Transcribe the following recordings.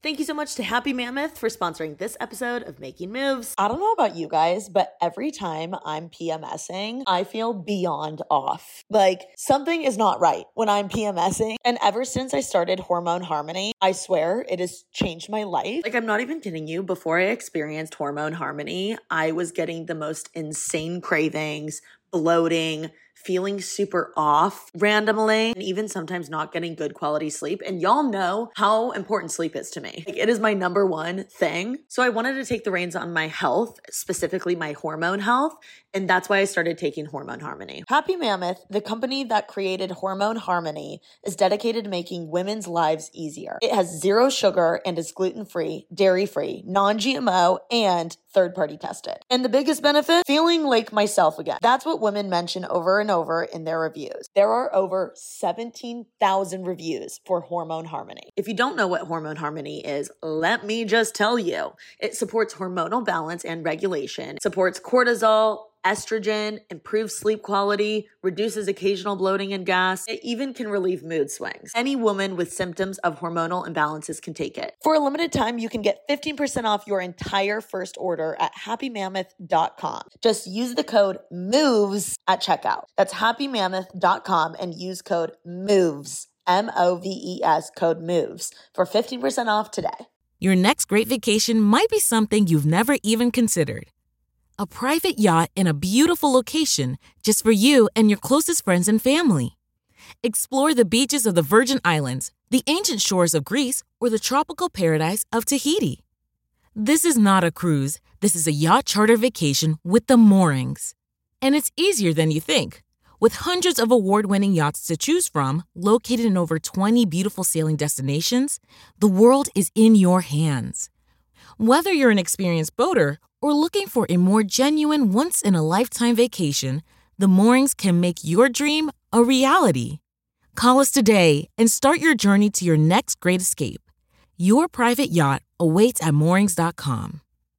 Thank you so much to Happy Mammoth for sponsoring this episode of Making Moves. I don't know about you guys, but every time I'm PMSing, I feel beyond off. Like something is not right when I'm PMSing. And ever since I started Hormone Harmony, I swear it has changed my life. Like I'm not even kidding you. Before I experienced Hormone Harmony, I was getting the most insane cravings, bloating, feeling super off randomly, and even sometimes not getting good quality sleep. And y'all know how important sleep is to me. Like it is my number one thing. So I wanted to take the reins on my health, specifically my hormone health. And that's why I started taking Hormone Harmony. Happy Mammoth, the company that created Hormone Harmony, is dedicated to making women's lives easier. It has 0 sugar and is gluten-free, dairy-free, non-GMO, and third-party tested. And the biggest benefit? Feeling like myself again. That's what women mention over and over in their reviews. There are over 17,000 reviews for Hormone Harmony. If you don't know what Hormone Harmony is, let me just tell you. It supports hormonal balance and regulation, supports cortisol, estrogen, improves sleep quality, reduces occasional bloating and gas. It even can relieve mood swings. Any woman with symptoms of hormonal imbalances can take it. For a limited time, you can get 15% off your entire first order at happymammoth.com. Just use the code MOVES at checkout. That's happymammoth.com and use code MOVES, MOVES, code MOVES for 15% off today. Your next great vacation might be something you've never even considered. A private yacht in a beautiful location just for you and your closest friends and family. Explore the beaches of the Virgin Islands, the ancient shores of Greece, or the tropical paradise of Tahiti. This is not a cruise. This is a yacht charter vacation with the moorings. And it's easier than you think. With hundreds of award-winning yachts to choose from, located in over 20 beautiful sailing destinations, the world is in your hands. Whether you're an experienced boater or looking for a more genuine once-in-a-lifetime vacation, the moorings can make your dream a reality. Call us today and start your journey to your next great escape. Your private yacht awaits at moorings.com.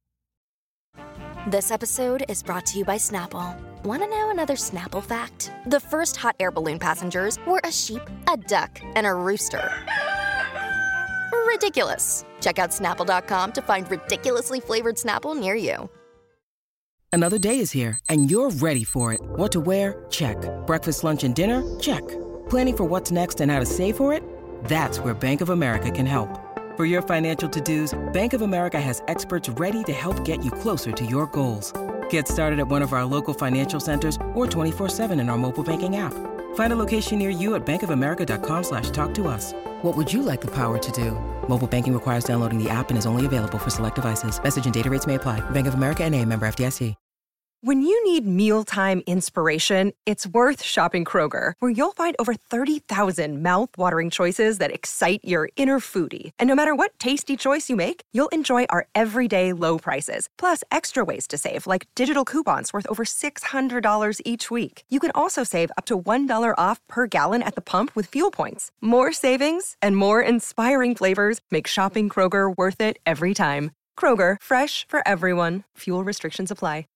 This episode is brought to you by Snapple. Want to know another Snapple fact? The first hot air balloon passengers were a sheep, a duck, and a rooster. Ridiculous. Check out Snapple.com to find ridiculously flavored Snapple near you. Another day is here, and you're ready for it. What to wear? Check. Breakfast, lunch, and dinner? Check. Planning for what's next and how to save for it? That's where Bank of America can help. For your financial to-dos, Bank of America has experts ready to help get you closer to your goals. Get started at one of our local financial centers or 24/7 in our mobile banking app. Find a location near you at bankofamerica.com/talktous. What would you like the power to do? Mobile banking requires downloading the app and is only available for select devices. Message and data rates may apply. Bank of America N.A., member FDIC. When you need mealtime inspiration, it's worth shopping Kroger, where you'll find over 30,000 mouth-watering choices that excite your inner foodie. And no matter what tasty choice you make, you'll enjoy our everyday low prices, plus extra ways to save, like digital coupons worth over $600 each week. You can also save up to $1 off per gallon at the pump with fuel points. More savings and more inspiring flavors make shopping Kroger worth it every time. Kroger, fresh for everyone. Fuel restrictions apply.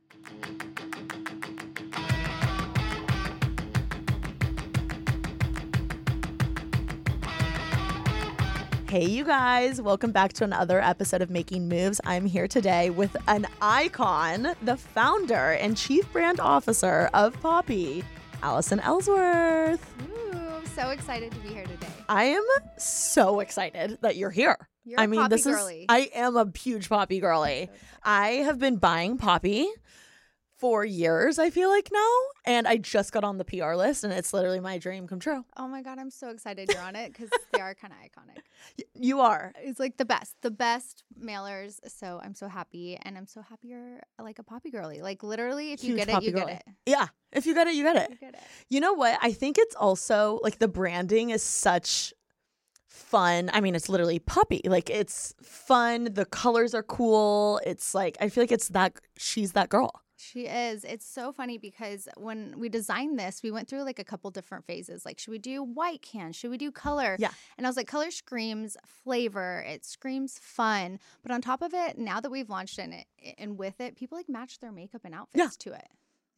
Hey, you guys, welcome back to another episode of Making Moves. I'm here today with an icon, the founder and chief brand officer of Poppy, Allison Ellsworth. Ooh, I'm so excited to be here today. I am so excited that you're here. You're a Poppy girly. I am a huge Poppy girly. I have been buying Poppy for years, I feel like now, and I just got on the PR list, and it's literally my dream come true. Oh my God, I'm so excited you're on it because they are kind of iconic. You are. It's like the best mailers. So I'm so happy, and I'm so happy you're like a Poppy girly. Like literally, if you Huge get it, Poppy you girly. get it. Yeah, if you get it, you get it. You get it. You know what? I think it's also like the branding is such fun. I mean, it's literally Poppy. Like it's fun. The colors are cool. It's like I feel like it's that she's that girl. She is. It's so funny because when we designed this, we went through like a couple different phases. Like, should we do white cans? Should we do color? Yeah. And I was like, color screams flavor. It screams fun. But on top of it, now that we've launched it and with it, people like match their makeup and outfits to it.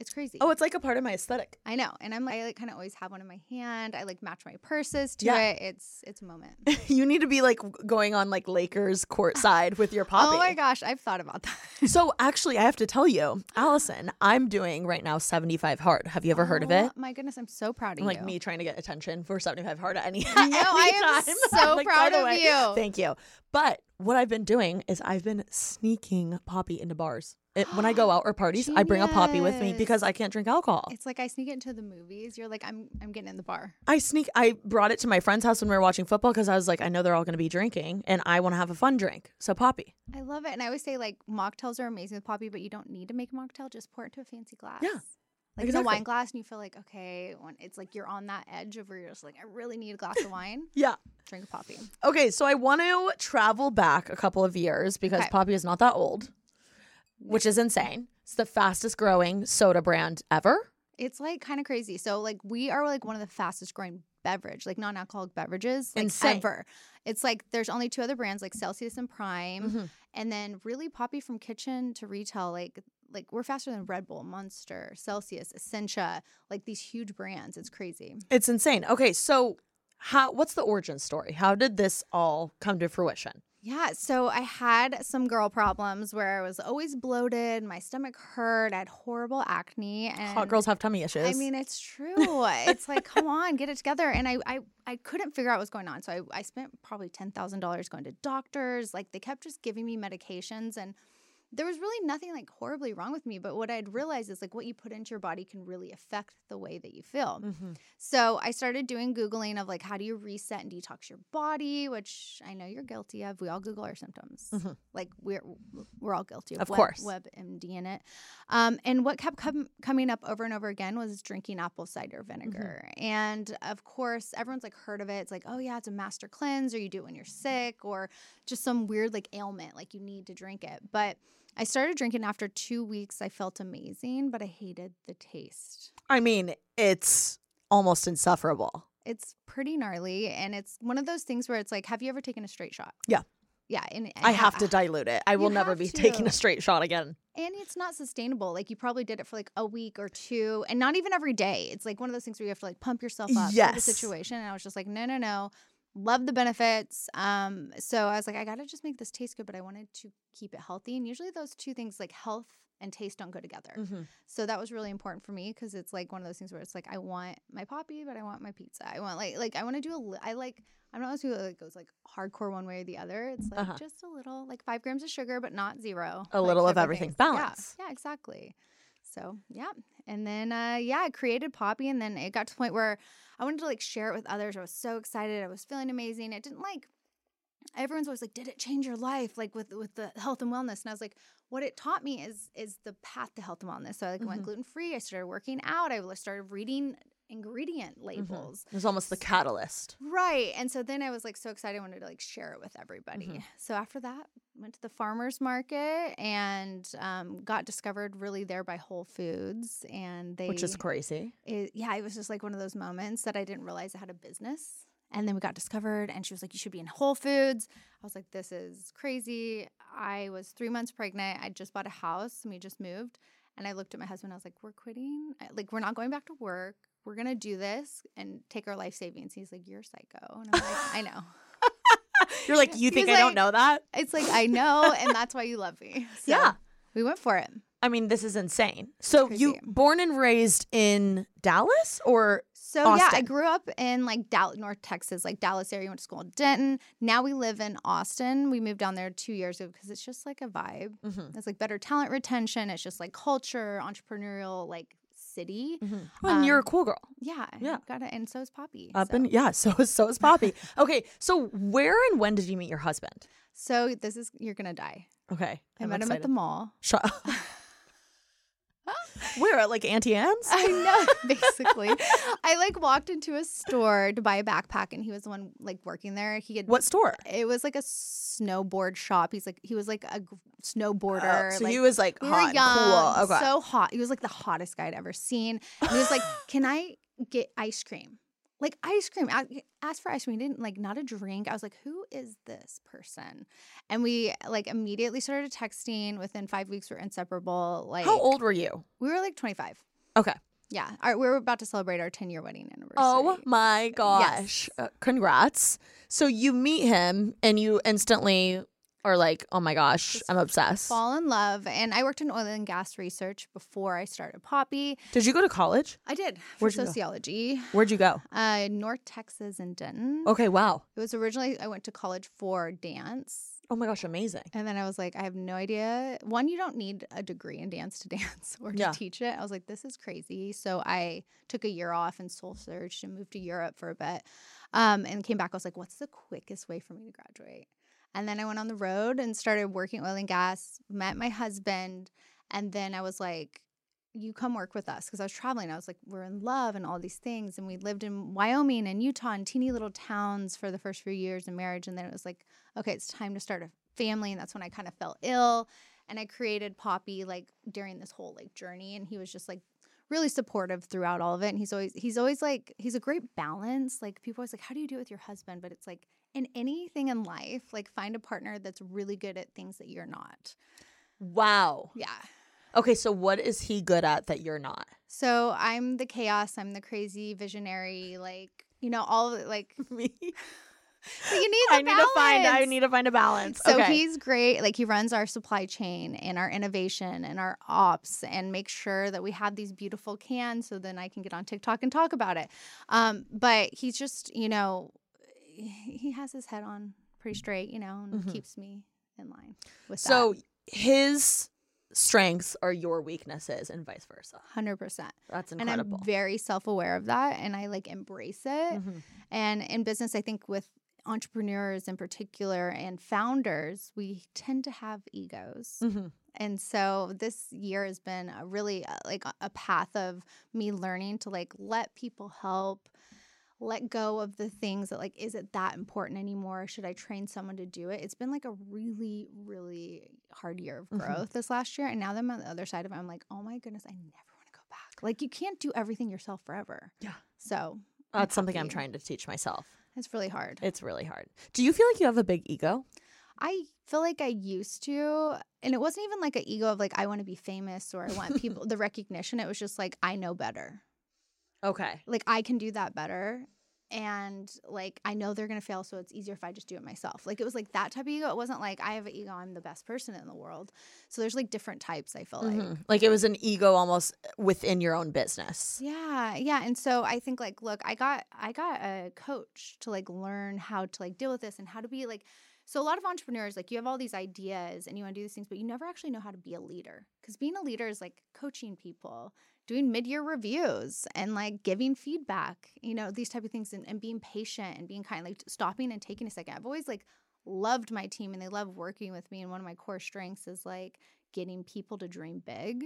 It's crazy. Oh, it's like a part of my aesthetic. I know. And I like kind of always have one in my hand. I like match my purses to Yeah. it. It's a moment. You need to be like going on like Lakers courtside with your Poppy. Oh my gosh, I've thought about that. So actually, I have to tell you, Allison, I'm doing right now 75 Hard. Have you ever heard of it? Oh my goodness, I'm so proud of Like you. me trying to get attention for 75 Hard at any No, I am time. so I'm like, proud by the of way, you. Thank you. But what I've been doing is I've been sneaking Poppy into bars. When I go out or parties, I bring a Poppy with me because I can't drink alcohol. It's like I sneak it into the movies. You're like, I'm getting in the bar. I brought it to my friend's house when we were watching football because I was like, I know they're all going to be drinking and I want to have a fun drink. So Poppy. I love it. And I always say like mocktails are amazing with Poppy, but you don't need to make a mocktail. Just pour it into a fancy glass. Yeah. Like in exactly. a wine glass, and you feel like, okay, when it's like you're on that edge of where you're just like, I really need a glass of wine. Yeah. Drink a Poppy. Okay, so I want to travel back a couple of years because Okay. Poppy is not that old, which is insane. It's the fastest growing soda brand ever. It's like kind of crazy. So like we are like one of the fastest growing beverage, like non-alcoholic beverages, like Insane. ever. It's like there's only 2 other brands, like Celsius and Prime, Mm-hmm. and then really Poppy from kitchen to retail, like we're faster than Red Bull, Monster, Celsius, Essentia, like these huge brands. It's crazy. It's insane. Okay, so what's the origin story? How did this all come to fruition? Yeah, so I had some girl problems where I was always bloated, my stomach hurt, I had horrible acne, and Hot girls have tummy issues. I mean, it's true. It's like, come on, get it together. And I couldn't figure out what was going on. So I spent probably $10,000 going to doctors. Like they kept just giving me medications, and there was really nothing like horribly wrong with me. But what I'd realized is like what you put into your body can really affect the way that you feel. Mm-hmm. So I started doing Googling of like, how do you reset and detox your body, which I know you're guilty of. We all Google our symptoms. Mm-hmm. Like we're all guilty of course. WebMD in it. And what kept coming up over and over again was drinking apple cider vinegar. Mm-hmm. And of course, everyone's like heard of it. It's like, oh yeah, it's a master cleanse, or you do it when you're sick, or just some weird like ailment, like you need to drink it. But I started drinking after 2 weeks. I felt amazing, but I hated the taste. I mean, it's almost insufferable. It's pretty gnarly, and it's one of those things where it's like, have you ever taken a straight shot? Yeah. Yeah, and I have to dilute it. I will You never have be to. taking a straight shot again. And it's not sustainable. Like you probably did it for like a week or 2, and not even every day. It's like one of those things where you have to like pump yourself up for the Yes. situation. And I was just like, no. Love the benefits. So I was like, I gotta just make this taste good, but I wanted to keep it healthy. And usually those 2 things, like health and taste, don't go together. Mm-hmm. So that was really important for me because it's like one of those things where it's like I want my Poppy, but I want my pizza. I want like I want to do I'm not those people that goes like hardcore one way or the other. It's like just a little, like 5 grams of sugar, but not 0. A like, little of type everything. things. Balance. Yeah, exactly. So yeah, and then I created Poppy, and then it got to the point where I wanted to like share it with others. I was so excited. I was feeling amazing. It didn't like. Everyone's always like, did it change your life? Like with the health and wellness. And I was like, what it taught me is the path to health and wellness. So I like went gluten-free. I started working out. I started reading ingredient labels. It was almost the catalyst. Right. And so then I was like so excited. I wanted to like share it with everybody. So after that, went to the farmer's market and got discovered really there by Whole Foods. And Which is crazy. it was just like one of those moments that I didn't realize I had a business. And then we got discovered, and she was like, you should be in Whole Foods. I was like, this is crazy. I was 3 months pregnant. I just bought a house, and we just moved. And I looked at my husband. I was like, we're quitting. Like, we're not going back to work. We're going to do this and take our life savings. He's like, you're psycho. And I'm like, I know. You're like, you think He's I don't like- know that? It's like, I know, and that's why you love me. So Yeah. we went for it. I mean, this is insane. So you Crazy. born and raised in Dallas or So yeah, I Austin? grew up in like North Texas, like Dallas area. Went to school in Denton. Now we live in Austin. We moved down there 2 years ago because it's just like a vibe. It's like better talent retention. It's just like culture, entrepreneurial, like city. Well, and you're a cool girl. Yeah, Yeah. got it. And so is Poppy. So is Poppy. Okay, so where and when did you meet your husband? So you're gonna die. Okay, I met him at the mall. Shut up. Where at like Auntie Anne's? I know, basically. I like walked into a store to buy a backpack, and he was the one like working there. He had What store? It was like a snowboard shop. He was like a snowboarder. So like, he was like we hot, were young, cool. Okay. so hot. He was like the hottest guy I'd ever seen. And he was like, "Can I get ice cream?" Like ice cream. I asked for ice cream. He didn't like not a drink. I was like, "Who is this person?" And we like immediately started texting. Within 5 weeks, we were inseparable. Like How old were you? we were like 25. Okay. Yeah. We're about to celebrate our 10-year wedding anniversary. Oh my gosh. Yes. Congrats. So you meet him and you instantly are like, oh my gosh, Just I'm obsessed. Fall in love. And I worked in oil and gas research before I started Poppy. Did you go to college? I did for Where'd you go? sociology. Where'd you go? North Texas in Denton. Okay, wow. It was originally, I went to college for dance. Oh my gosh, amazing. And then I was like, I have no idea. One, you don't need a degree in dance to dance or to Yeah. teach it. I was like, this is crazy. So I took a year off and soul searched and moved to Europe for a bit and came back. I was like, what's the quickest way for me to graduate? And then I went on the road and started working oil and gas, met my husband. And then I was like, you come work with us, because I was traveling. I was like, we're in love and all these things. And we lived in Wyoming and Utah and teeny little towns for the first few years of marriage. And then it was like, okay, it's time to start a family. And that's when I kind of fell ill. And I created Poppy like during this whole like journey. And he was just like really supportive throughout all of it. And he's always like, he's a great balance. Like people always like, how do you do it with your husband? But it's like in anything in life, like find a partner that's really good at things that you're not. Wow. Yeah. Okay, so what is he good at that you're not? So I'm the chaos. I'm the crazy visionary, like, you know, all of it, like Me. but you need the I need to find a balance. So okay. he's great. Like he runs our supply chain and our innovation and our ops and makes sure that we have these beautiful cans so then I can get on TikTok and talk about it. But he's just, you know, he has his head on pretty straight, you know, and keeps me in line with that. So his strengths are your weaknesses and vice versa. 100%. That's And incredible. I'm very self-aware of that and I like embrace it. Mm-hmm. And in business, I think with entrepreneurs in particular and founders, we tend to have egos. Mm-hmm. And so this year has been a really like a path of me learning to like let people help, let go of the things that like, is it that important anymore? Should I train someone to do it? It's been like a really, really hard year of growth this last year. And now that I'm on the other side of it, I'm like, oh my goodness, I never want to go back. Like you can't do everything yourself forever. Yeah. So That's something I'm happy. trying to teach myself. It's really hard. It's really hard. Do you feel like you have a big ego? I feel like I used to, and it wasn't even like an ego of like, I want to be famous or I want people, the recognition. It was just like, I know better. Okay. Like I can do that better. And like, I know they're going to fail. So it's easier if I just do it myself. Like it was like that type of ego. It wasn't like I have an ego. I'm the best person in the world. So there's like different types, I feel like. Like it was an ego almost within your own business. Yeah. Yeah. And so I think like, look, I got a coach to like learn how to like deal with this and how to be like, so a lot of entrepreneurs, like you have all these ideas and you want to do these things, but you never actually know how to be a leader. Because being a leader is like coaching people, doing mid-year reviews and like giving feedback, you know, these type of things and being patient and being kind, like stopping and taking a second. I've always like loved my team and they love working with me. And one of my core strengths is like getting people to dream big.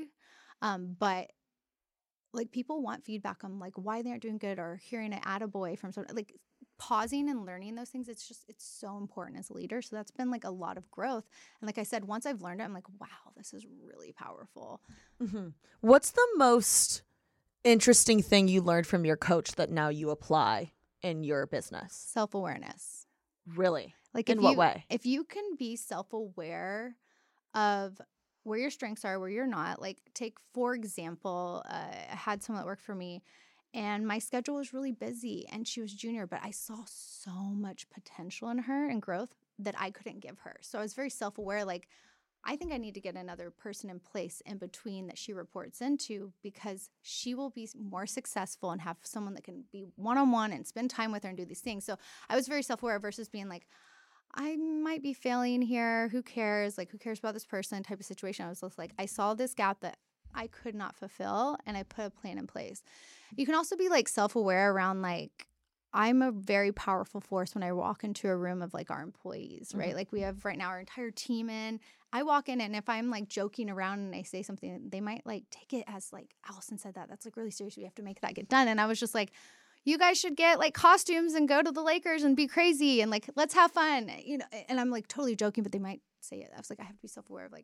But like people want feedback on like why they aren't doing good or hearing an attaboy from someone, like pausing and learning those things. It's so important as a leader. So that's been like a lot of growth. And like I said, once I've learned it, I'm like, wow, this is really powerful. Mm-hmm. What's the most interesting thing you learned from your coach that now you apply in your business? Self-awareness. Really? Like in what way? If you can be self-aware of where your strengths are, where you're not, like take, for example, I had someone that worked for me and my schedule was really busy and she was junior, but I saw so much potential in her and growth that I couldn't give her. So I was very self-aware, like I think I need to get another person in place in between that she reports into because she will be more successful and have someone that can be one-on-one and spend time with her and do these things. So I was very self-aware versus being like, I might be failing here. Who cares? Like, who cares about this person type of situation? I was just like, I saw this gap that I could not fulfill and I put a plan in place. You can also be like self-aware around like, I'm a very powerful force when I walk into a room of like our employees, right? Mm-hmm. Like we have right now our entire team in. I walk in and if I'm like joking around and I say something, they might like take it as like, Allison said that. That's like really serious. We have to make that get done. And I was just like, you guys should get like costumes and go to the Lakers and be crazy and like, let's have fun, you know? And I'm like totally joking, but they might say it. I was like, I have to be self-aware of like,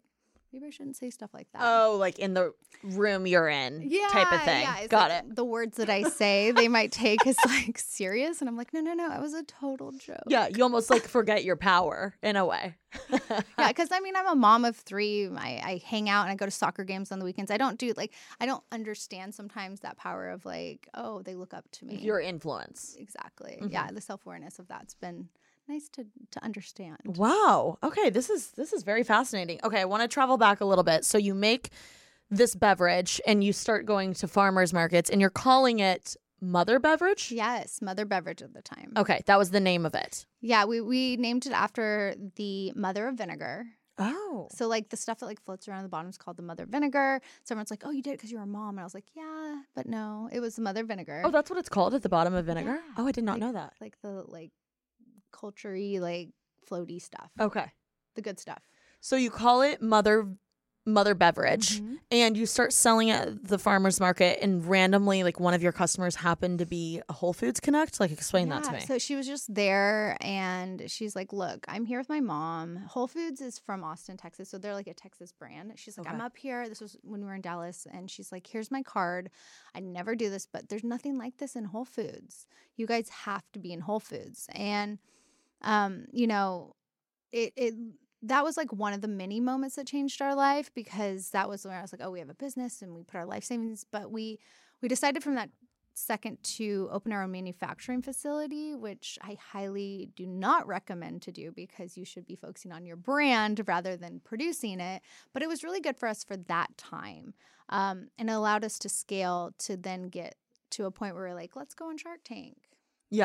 maybe I shouldn't say stuff like that. Oh, like in the room you're in type of thing. Yeah, Got like it. The words that I say, they might take as like serious. And I'm like, no, it was a total joke. Yeah, you almost like forget your power in a way. Yeah, because I mean, I'm a mom of 3. I hang out and I go to soccer games on the weekends. I don't understand sometimes that power of like, oh, they look up to me. Your influence. Exactly. Yeah, the self-awareness of that's been nice to understand. Wow. Okay, this is very fascinating. Okay, I want to travel back a little bit. So you make this beverage and you start going to farmers markets and you're calling it Mother Beverage? Yes, Mother Beverage at the time. Okay, that was the name of it. Yeah, we named it after the mother of vinegar. Oh. So like the stuff that like floats around the bottom is called the mother vinegar. Someone's like, oh, you did it because you're a mom. And I was like, yeah, but no, it was the mother vinegar. Oh, that's what it's called at the bottom of vinegar? Yeah. Oh, I did not Like- know that. Like the culture-y, like floaty stuff. Okay. The good stuff. So you call it Mother Beverage Mhm. and you start selling it at the farmer's market and randomly like one of your customers happened to be a Whole Foods Connect? Like explain that to me. So she was just there and she's like, look, I'm here with my mom. Whole Foods is from Austin, Texas. So they're like a Texas brand. She's like, Okay. I'm up here. This was when we were in Dallas. And she's like, here's my card. I never do this, but there's nothing like this in Whole Foods. You guys have to be in Whole Foods. And, you know, it that was like one of the many moments that changed our life because that was where I was like, oh, we have a business and we put our life savings. But we decided from that second to open our own manufacturing facility, which I highly do not recommend to do because you should be focusing on your brand rather than producing it. But it was really good for us for that time. And it allowed us to scale to then get to a point where we're like, let's go on Shark Tank. Yeah.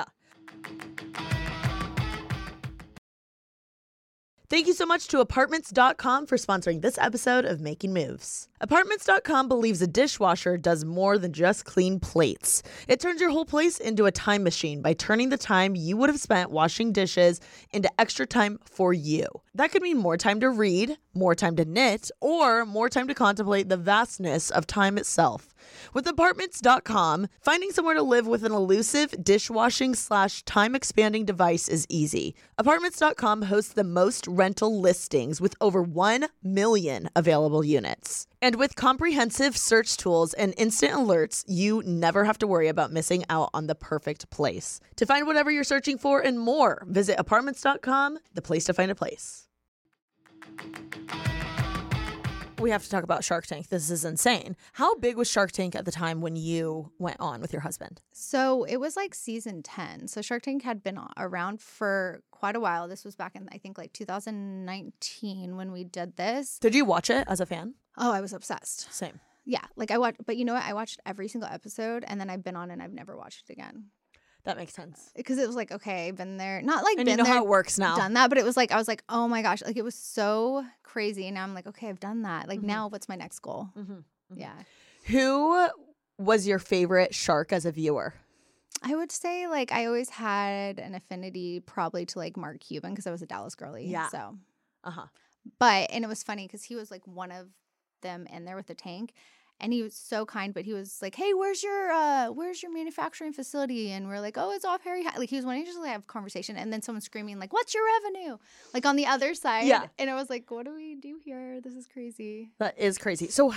Thank you so much to Apartments.com for sponsoring this episode of Making Moves. Apartments.com believes a dishwasher does more than just clean plates. It turns your whole place into a time machine by turning the time you would have spent washing dishes into extra time for you. That could mean more time to read, more time to knit, or more time to contemplate the vastness of time itself. With Apartments.com, finding somewhere to live with an elusive dishwashing/time expanding device is easy. Apartments.com hosts the most rental listings with over 1 million available units. And with comprehensive search tools and instant alerts, you never have to worry about missing out on the perfect place. To find whatever you're searching for and more, visit Apartments.com, the place to find a place. We have to talk about Shark Tank. This is insane. How big was Shark Tank at the time when you went on with your husband? So it was like season 10. So Shark Tank had been around for quite a while. This was back in, I think, like 2019 when we did this. Did you watch it as a fan? Oh, I was obsessed. Same. Yeah. Like I watched, but you know what? I watched every single episode and then I've been on and I've never watched it again. That makes sense. Because it was like, okay, been there. Not like And been you know there, how it works now. done that. But it was like, I was like, oh my gosh. Like it was so crazy. And now I'm like, okay, I've done that. Like now what's my next goal? Yeah. Who was your favorite shark as a viewer? I would say like I always had an affinity probably to like Mark Cuban because I was a Dallas girly. Yeah. So, Uh-huh. but, and it was funny because he was like one of them in there with the tank. And he was so kind, but he was like, hey, where's your manufacturing facility? And we're like, oh, it's off Harry High. Like he was wanting to just like have a conversation. And then someone screaming like, what's your revenue? Like on the other side. Yeah. And I was like, what do we do here? This is crazy. That is crazy. So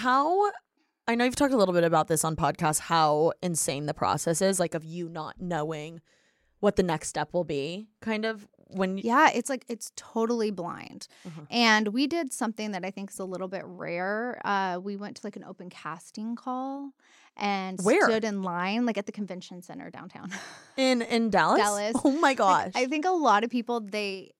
I know you've talked a little bit about this on podcasts, how insane the process is, like of you not knowing what the next step will be, kind of when Yeah, it's like it's totally blind. And we did something that I think is a little bit rare. We went to like an open casting call and Where? stood in line like at the convention center downtown. in Dallas? Dallas. Oh my gosh. I think a lot of people they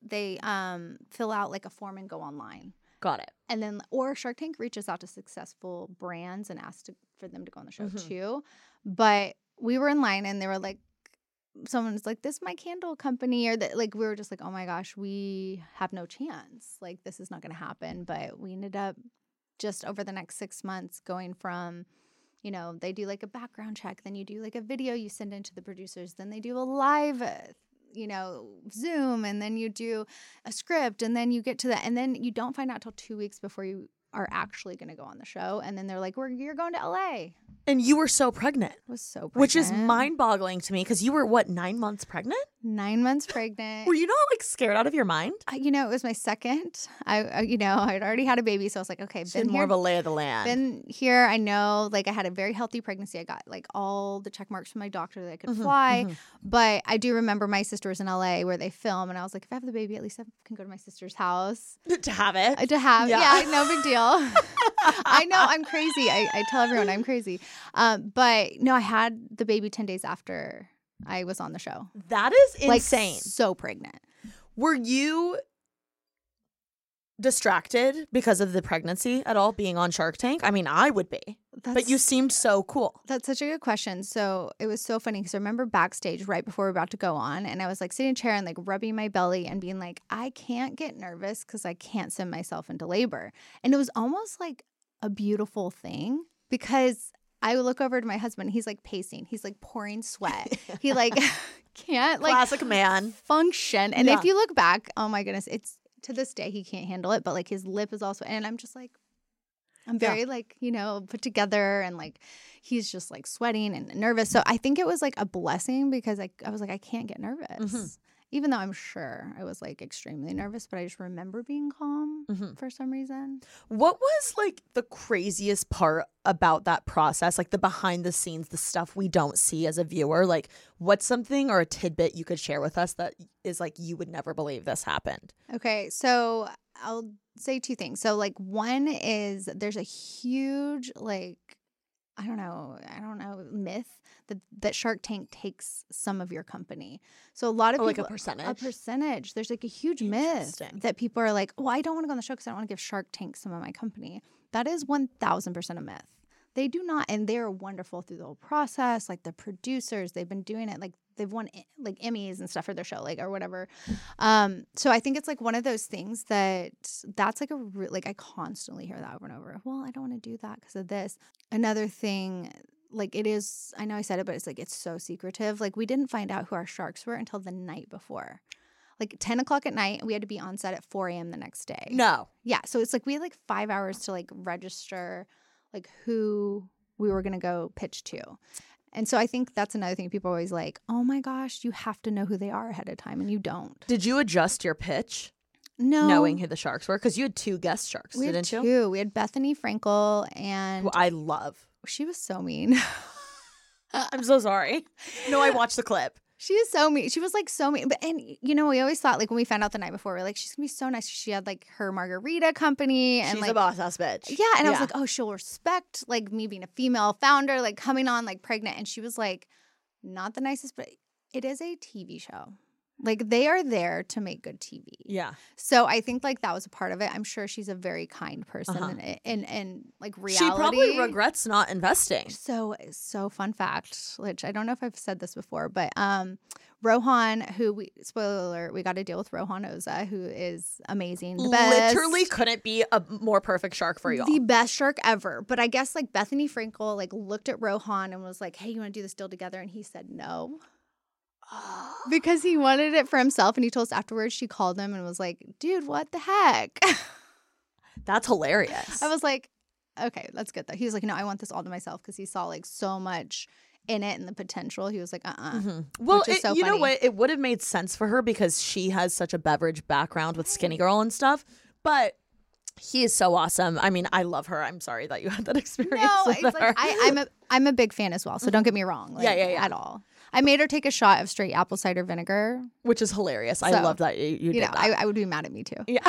fill out like a form and go online. Got it. And then or Shark Tank reaches out to successful brands and asks for them to go on the show too. But we were in line and they were like, someone's like, this is my candle company, or that, like we were just like, oh my gosh, we have no chance, like this is not going to happen. But we ended up just over the next 6 months going from, you know, they do like a background check, then you do like a video you send into the producers, then they do a live you know, Zoom, and then you do a script, and then you get to that, and then you don't find out till 2 weeks before you are actually going to go on the show. And then they're like, you're going to LA. And you were so pregnant. I was so pregnant. Which is mind-boggling to me because you were, what, 9 months pregnant? 9 months pregnant. Were you not like scared out of your mind? You know, it was my second. I'd already had a baby, so I was like, okay, Been more of a lay of the land. Been here. I know, like, I had a very healthy pregnancy. I got like all the check marks from my doctor that I could fly. But I do remember my sister was in LA where they film, and I was like, if I have the baby, at least I can go to my sister's house To have it. Yeah, no big deal. I know I'm crazy. I tell everyone I'm crazy. But no, I had the baby 10 days after I was on the show. That is insane. Like, so pregnant. Were you distracted because of the pregnancy at all, being on Shark Tank? I mean, I would be. But you seemed so cool. That's such a good question. So it was so funny because I remember backstage right before we were about to go on, and I was like sitting in a chair and like rubbing my belly and being like, I can't get nervous because I can't send myself into labor. And it was almost like a beautiful thing because I look over to my husband. He's like pacing. He's like pouring sweat. He like can't like classic man function. And if you look back, oh my goodness, it's to this day he can't handle it. But like his lip is also, and I'm just like, I'm very like, you know, put together, and like he's just like sweating and nervous. So I think it was like a blessing because I was like, I can't get nervous. Even though I'm sure I was like extremely nervous, but I just remember being calm for some reason. What was like the craziest part about that process? Like the behind the scenes, the stuff we don't see as a viewer? Like what's something or a tidbit you could share with us that is like, you would never believe this happened? Okay, so I'll say two things. So like one is there's a huge like, I don't know, myth that Shark Tank takes some of your company. So a lot of people, like a percentage? A percentage. There's like a huge myth that people are like, well, I don't want to go on the show because I don't want to give Shark Tank some of my company. That is 1,000% a myth. They do not, and they're wonderful through the whole process. Like the producers, they've been doing it. Like they've won like Emmys and stuff for their show, like or whatever. So I think it's like one of those things that's like like I constantly hear that over and over. Well, I don't want to do that because of this. Another thing, like it is, I know I said it, but it's like it's so secretive. Like we didn't find out who our sharks were until the night before. Like 10 o'clock at night, and we had to be on set at 4 a.m. the next day. No. Yeah. So it's like we had like 5 hours to like register like who we were going to go pitch to. And so I think that's another thing. People are always like, oh my gosh, you have to know who they are ahead of time, and you don't. Did you adjust your pitch? No. Knowing who the sharks were? Because you had 2 guest sharks, didn't you? Two. We had Bethany Frankel, and who I love. She was so mean. I'm so sorry. No, I watched the clip. She is so mean. She was like so mean. But, and you know, we always thought like when we found out the night before, we are like, she's gonna be so nice. She had like her margarita company, and she's like a boss ass bitch. Yeah, and I was like, oh, she'll respect like me being a female founder, like coming on like pregnant. And she was like, not the nicest, but it is a TV show. Like they are there to make good TV. Yeah. So I think like that was a part of it. I'm sure she's a very kind person and like reality. She probably regrets not investing. So fun fact, which I don't know if I've said this before, but Rohan, spoiler alert, we got to deal with Rohan Oza, who is amazing. The best. Literally couldn't be a more perfect shark for y'all. The best shark ever. But I guess like Bethany Frankel like looked at Rohan and was like, hey, you want to do this deal together? And he said no. Because he wanted it for himself, and he told us afterwards. She called him and was like, dude, what the heck? That's hilarious. I was like, okay, that's good though. He was like, no, I want this all to myself, because he saw like so much in it and the potential. He was like, Well, you know what? It would have made sense for her because she has such a beverage background with Skinny Girl and stuff. But he is so awesome. I mean, I love her. I'm sorry that you had that experience. No, with it's her. like I'm a big fan as well. So don't get me wrong. Like, at all. I made her take a shot of straight apple cider vinegar, which is hilarious. I love that you did that. I would be mad at me too. Yeah.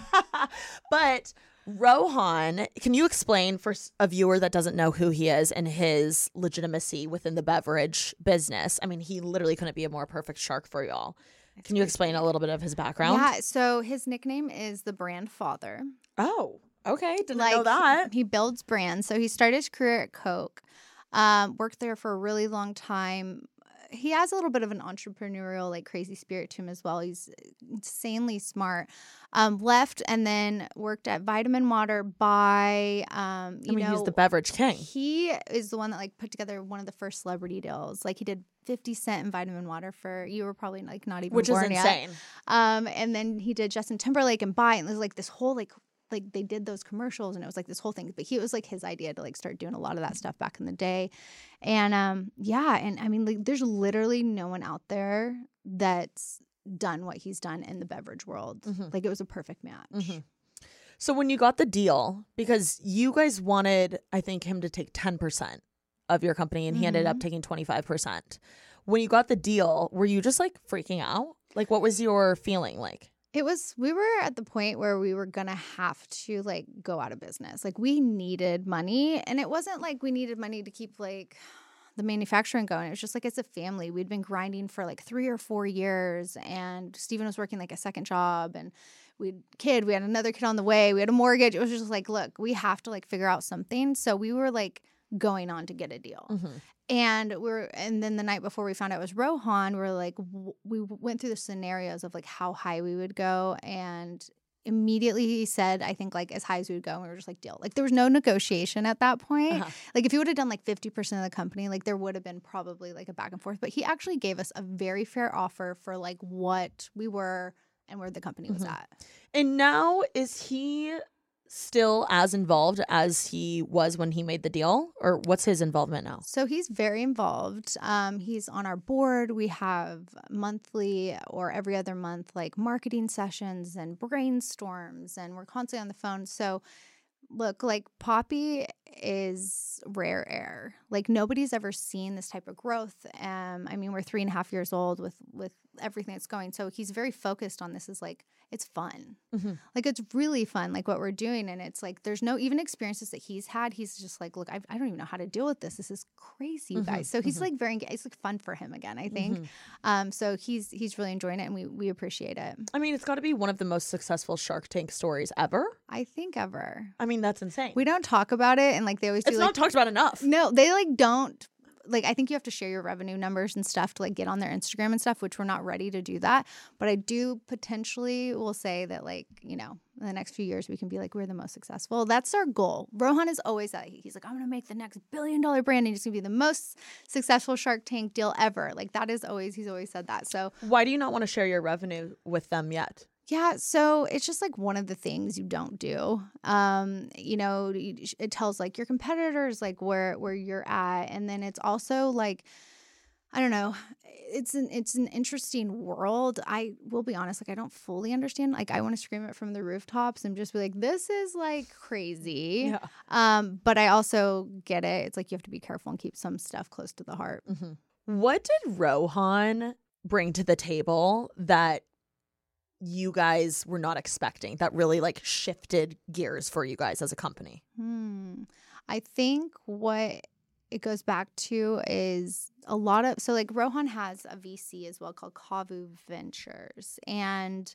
But Rohan, can you explain for a viewer that doesn't know who he is and his legitimacy within the beverage business? I mean, he literally couldn't be a more perfect shark for y'all. Can you explain a little bit of his background? Yeah. So his nickname is the Brand Father. Oh, okay. Didn't know that. He builds brands. So he started his career at Coke, worked there for a really long time. He has a little bit of an entrepreneurial, like crazy spirit to him as well. He's insanely smart. Left and then worked at Vitamin Water by, he's the beverage king. He is the one that like put together one of the first celebrity deals. Like he did 50 Cent in Vitamin Water for, you were probably like not even born yet. Which is insane. And then he did Justin Timberlake and Buy, and there's like this whole like like they did those commercials and it was like this whole thing. But it was like his idea to like start doing a lot of that stuff back in the day. And yeah, and I mean, like there's literally no one out there that's done what he's done in the beverage world. Like it was a perfect match. So when you got the deal, because you guys wanted, I think, him to take 10% of your company and he ended up taking 25%. When you got the deal, were you just like freaking out? Like what was your feeling like? We were at the point where we were going to have to like go out of business. Like we needed money, and it wasn't like we needed money to keep like the manufacturing going. It was just like as a family, we'd been grinding for like 3 or 4 years, and Steven was working like a second job, and we had another kid on the way. We had a mortgage. It was just like, look, we have to like figure out something. So we were like going on to get a deal. And then the night before we found out it was Rohan, we were like, we went through the scenarios of like how high we would go, and immediately he said, I think like as high as we would go, and we were just like, deal. Like there was no negotiation at that point. Like if he would have done like 50% of the company, like there would have been probably like a back and forth. But he actually gave us a very fair offer for like what we were and where the company was at. And now is he still as involved as he was when he made the deal, or what's his involvement now? So he's very involved. He's on our board. We have monthly or every other month like marketing sessions and brainstorms, and we're constantly on the phone. So look, like Poppy is rare air. Like nobody's ever seen this type of growth. I mean, we're 3.5 years old with everything that's going. So he's very focused on this. Is like, it's fun. Like it's really fun, like what we're doing. And it's like, there's no even experiences that he's had. He's just like, look, I don't even know how to deal with this. This is crazy, you guys. So he's like it's like fun for him again, I think. So he's really enjoying it, and we appreciate it. I mean, it's got to be one of the most successful Shark Tank stories ever. I think ever. I mean, that's insane. We don't talk about it, and like they always do. It's like, not talked about enough. No, they like don't. Like I think you have to share your revenue numbers and stuff to like get on their Instagram and stuff, which we're not ready to do that. But I do potentially will say that like, you know, in the next few years we can be like, we're the most successful. That's our goal. Rohan is always that. He's like, I'm going to make the next $1 billion brand, and he's going to be the most successful Shark Tank deal ever. Like that is always, he's always said that. So why do you not want to share your revenue with them yet? Yeah, so it's just like one of the things you don't do. You know, it tells like your competitors like where you're at, and then it's also like, I don't know, it's an interesting world. I will be honest, like I don't fully understand. Like I want to scream it from the rooftops and just be like, this is like crazy. But I also get it. It's like you have to be careful and keep some stuff close to the heart. What did Rohan bring to the table that you guys were not expecting, that really like shifted gears for you guys as a company? I think what it goes back to is a lot of, so like Rohan has a VC as well called Kavu Ventures, and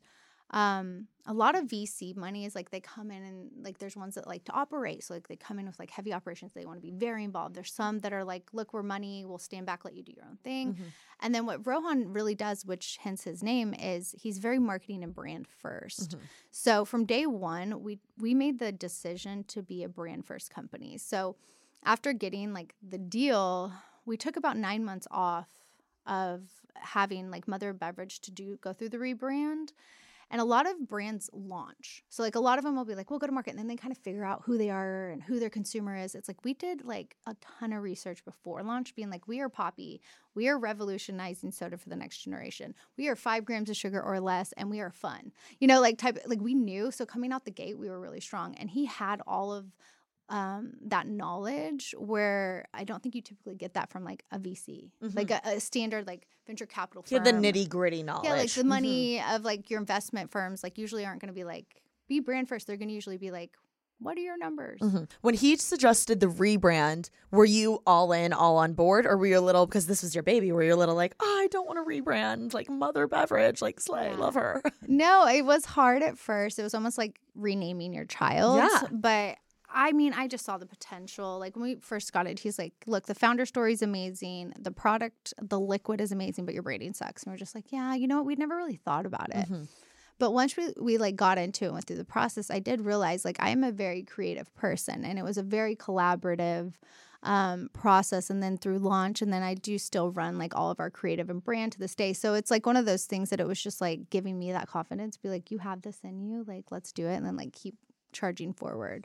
a lot of VC money is like they come in and like there's ones that like to operate. So like they come in with like heavy operations. They want to be very involved. There's some that are like, look, we're money. We'll stand back, let you do your own thing. And then what Rohan really does, which hence his name, is he's very marketing and brand first. So from day one, we made the decision to be a brand first company. So after getting like the deal, we took about 9 months off of having like Mother Beverage to go through the rebrand. And a lot of brands launch. So like a lot of them will be like, we'll go to market, and then they kind of figure out who they are and who their consumer is. It's like we did like a ton of research before launch, being like, we are Poppy. We are revolutionizing soda for the next generation. We are 5 grams of sugar or less, and we are fun. You know, like we knew. So coming out the gate, we were really strong. And he had all of that knowledge, where I don't think you typically get that from like a VC, like a standard like venture capital firm. Yeah, the nitty gritty knowledge. Yeah, like the money of like your investment firms like usually aren't going to be like, be brand first. They're going to usually be like, what are your numbers? When he suggested the rebrand, were you all in, all on board, or were you a little, because this was your baby, were you a little like, oh, I don't want to rebrand, like Mother Beverage, like slay, love her? No, it was hard at first. It was almost like renaming your child. Yeah. But I mean, I just saw the potential. Like when we first got it, he's like, look, the founder story is amazing. The product, the liquid is amazing, but your branding sucks. And we're just like, yeah, you know what? We'd never really thought about it. But once we like got into it and went through the process, I did realize like I am a very creative person, and it was a very collaborative process. And then through launch, and then I do still run like all of our creative and brand to this day. So it's like one of those things that it was just like giving me that confidence, be like, you have this in you, like let's do it, and then like keep charging forward.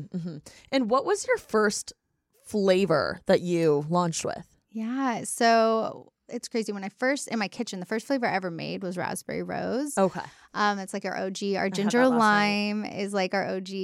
And what was your first flavor that you launched with? Yeah. So it's crazy. When I first, in my kitchen, the first flavor I ever made was raspberry rose. Okay. It's like our OG. Our ginger lime is like our OG.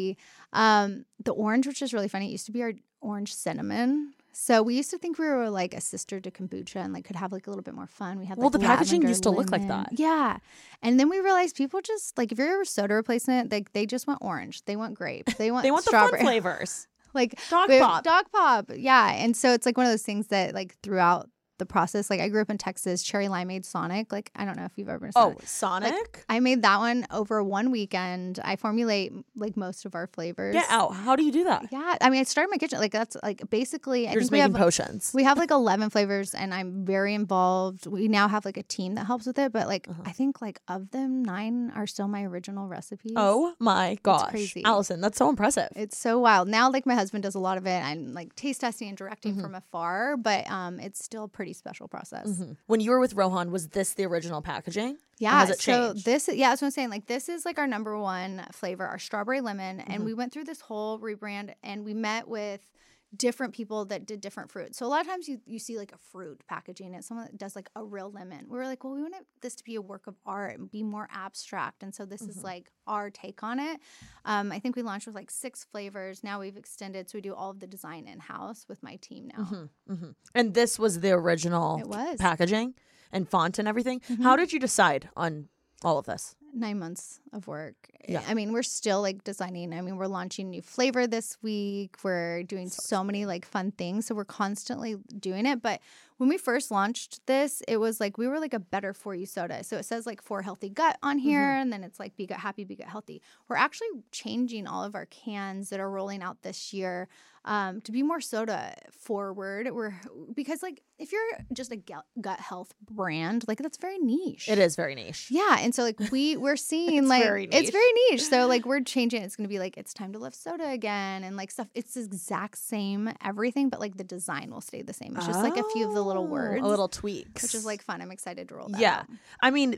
The orange, which is really funny, it used to be our orange cinnamon. So we used to think we were like a sister to kombucha and like could have like a little bit more fun. We had the packaging used to look like that. Yeah. And then we realized people just like, if you're a soda replacement, like they just want orange. They want grape. They want strawberry. The fun flavors. Like Dog pop. Yeah. And so it's like one of those things that like throughout the process, like I grew up in Texas, cherry limeade Sonic. Like I don't know if you've ever been Sonic. Like, I made that one over one weekend. I formulate like most of our flavors. Get out. How do you do that? Yeah. I mean, I started my kitchen. Like that's like basically You're just making potions. We have like 11 flavors and I'm very involved. We now have like a team that helps with it. But like I think like of them, 9 are still my original recipes. Oh my gosh. It's crazy. Allison, that's so impressive. It's so wild. Now like my husband does a lot of it. I'm like taste testing and directing from afar, but it's still pretty special process. When you were with Rohan, was this the original packaging? Yeah. Or has it changed? So that's what I'm saying. Like this is like our number one flavor, our strawberry lemon. And we went through this whole rebrand and we met with different people that did different fruits. So a lot of times you see like a fruit packaging and someone that does like a real lemon. We were like, well, we want this to be a work of art and be more abstract. And so this is like our take on it. I think we launched with like 6 flavors. Now we've extended. So we do all of the design in-house with my team now. And this was the original packaging and font and everything. How did you decide on all of this? 9 months of work. Yeah. I mean, we're still like designing. I mean, we're launching new flavor this week. We're doing so many like fun things. So we're constantly doing it. But when we first launched this, it was like we were like a better for you soda. So it says like for healthy gut on here. And then it's like be gut happy, be gut healthy. We're actually changing all of our cans that are rolling out this year to be more soda forward. Because like if you're just a gut health brand, like that's very niche. It is very niche. Yeah. And so like we're seeing It's like very niche. it's very niche. So like we're changing. It's gonna be like it's time to love soda again and like stuff. It's the exact same everything, but like the design will stay the same. It's just like a few of the little words, a little tweaks, which is like fun. I'm excited to roll that. Yeah, out. I mean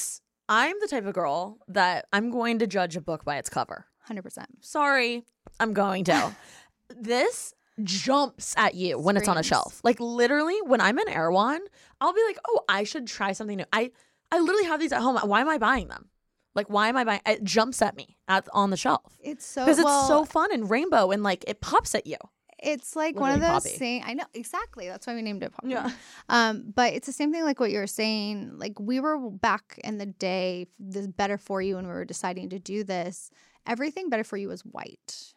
I'm the type of girl that I'm going to judge a book by its cover. 100%. Sorry, I'm going to. This jumps at you when it's on a shelf. Like literally, when I'm in Erewhon, I'll be like, oh, I should try something new. I literally have these at home. Why am I buying them? Like, why am I buying? It jumps at me on the shelf. It's so because it's so fun and rainbow and like it pops at you. It's like Literally one of those Poppy. things. I know exactly. That's why we named it Poppy. Yeah. But it's the same thing like what you were saying. Like we were back in the day, this Better For You, when we were deciding to do this. Everything Better For You was white.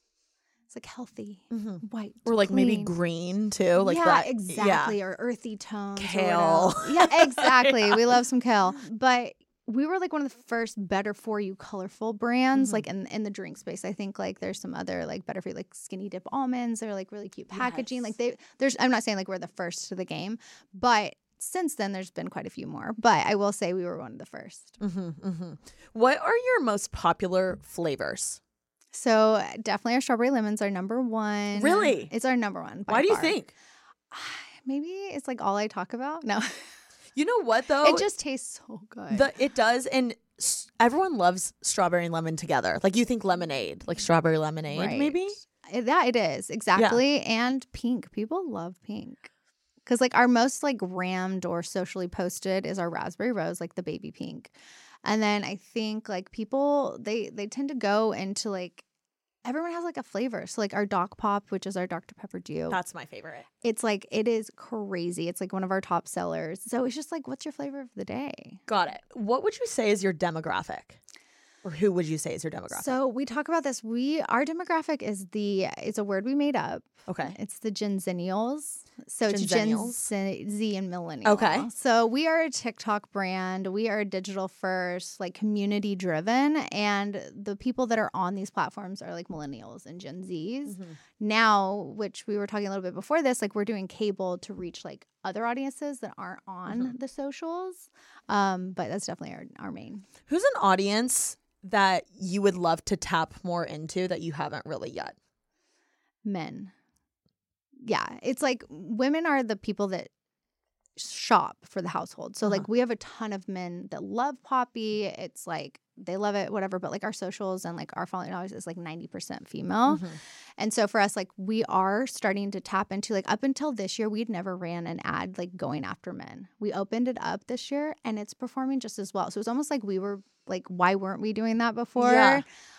It's like healthy, white, Or like maybe clean. green too. Like yeah, that. exactly. Or earthy tones. Kale. Yeah, exactly. We love some kale. But we were like one of the first Better For You colorful brands, like in the drink space. I think like there's some other like Better For You, like Skinny Dip almonds. They're like really cute packaging. Yes. Like I'm not saying like we're the first to the game, but since then there's been quite a few more. But I will say we were one of the first. What are your most popular flavors? So definitely our strawberry lemons are number one. Really? It's our number one. By Why do you far. think? Maybe it's like all I talk about. No. You know what though? It just tastes so good. It does, and everyone loves strawberry and lemon together. Like you think lemonade, like strawberry lemonade, Right. maybe. It is exactly. And pink. People love pink. Because like our most like rammed or socially posted is our raspberry rose, like the baby pink. And then I think like people they tend to go into like everyone has like a flavor. So like our Doc Pop, which is our Dr. Pepper Dew. That's my favorite. It's like it is crazy. It's like one of our top sellers. So it's just like, what's your flavor of the day? Got it. What would you say is your demographic? Or who would you say is your demographic? So we talk about this. Our demographic is it's a word we made up. Okay. It's the Gen Zennials. So it's Gen-zennials. Gen Z and millennial. Okay. So we are a TikTok brand. We are digital first, like community driven. And the people that are on these platforms are like millennials and Gen Zs. Now, which we were talking a little bit before this, like we're doing cable to reach like other audiences that aren't on the socials. But that's definitely our main. Who's an audience that you would love to tap more into that you haven't really yet? Men. Yeah, it's like women are the people that shop for the household. So like we have a ton of men that love Poppy. It's like they love it, whatever. But like our socials and like our following always is like 90% female. And so for us, like we are starting to tap into like up until this year, we'd never ran an ad like going after men. We opened it up this year and it's performing just as well. So it's almost like we were like, why weren't we doing that before? Yeah.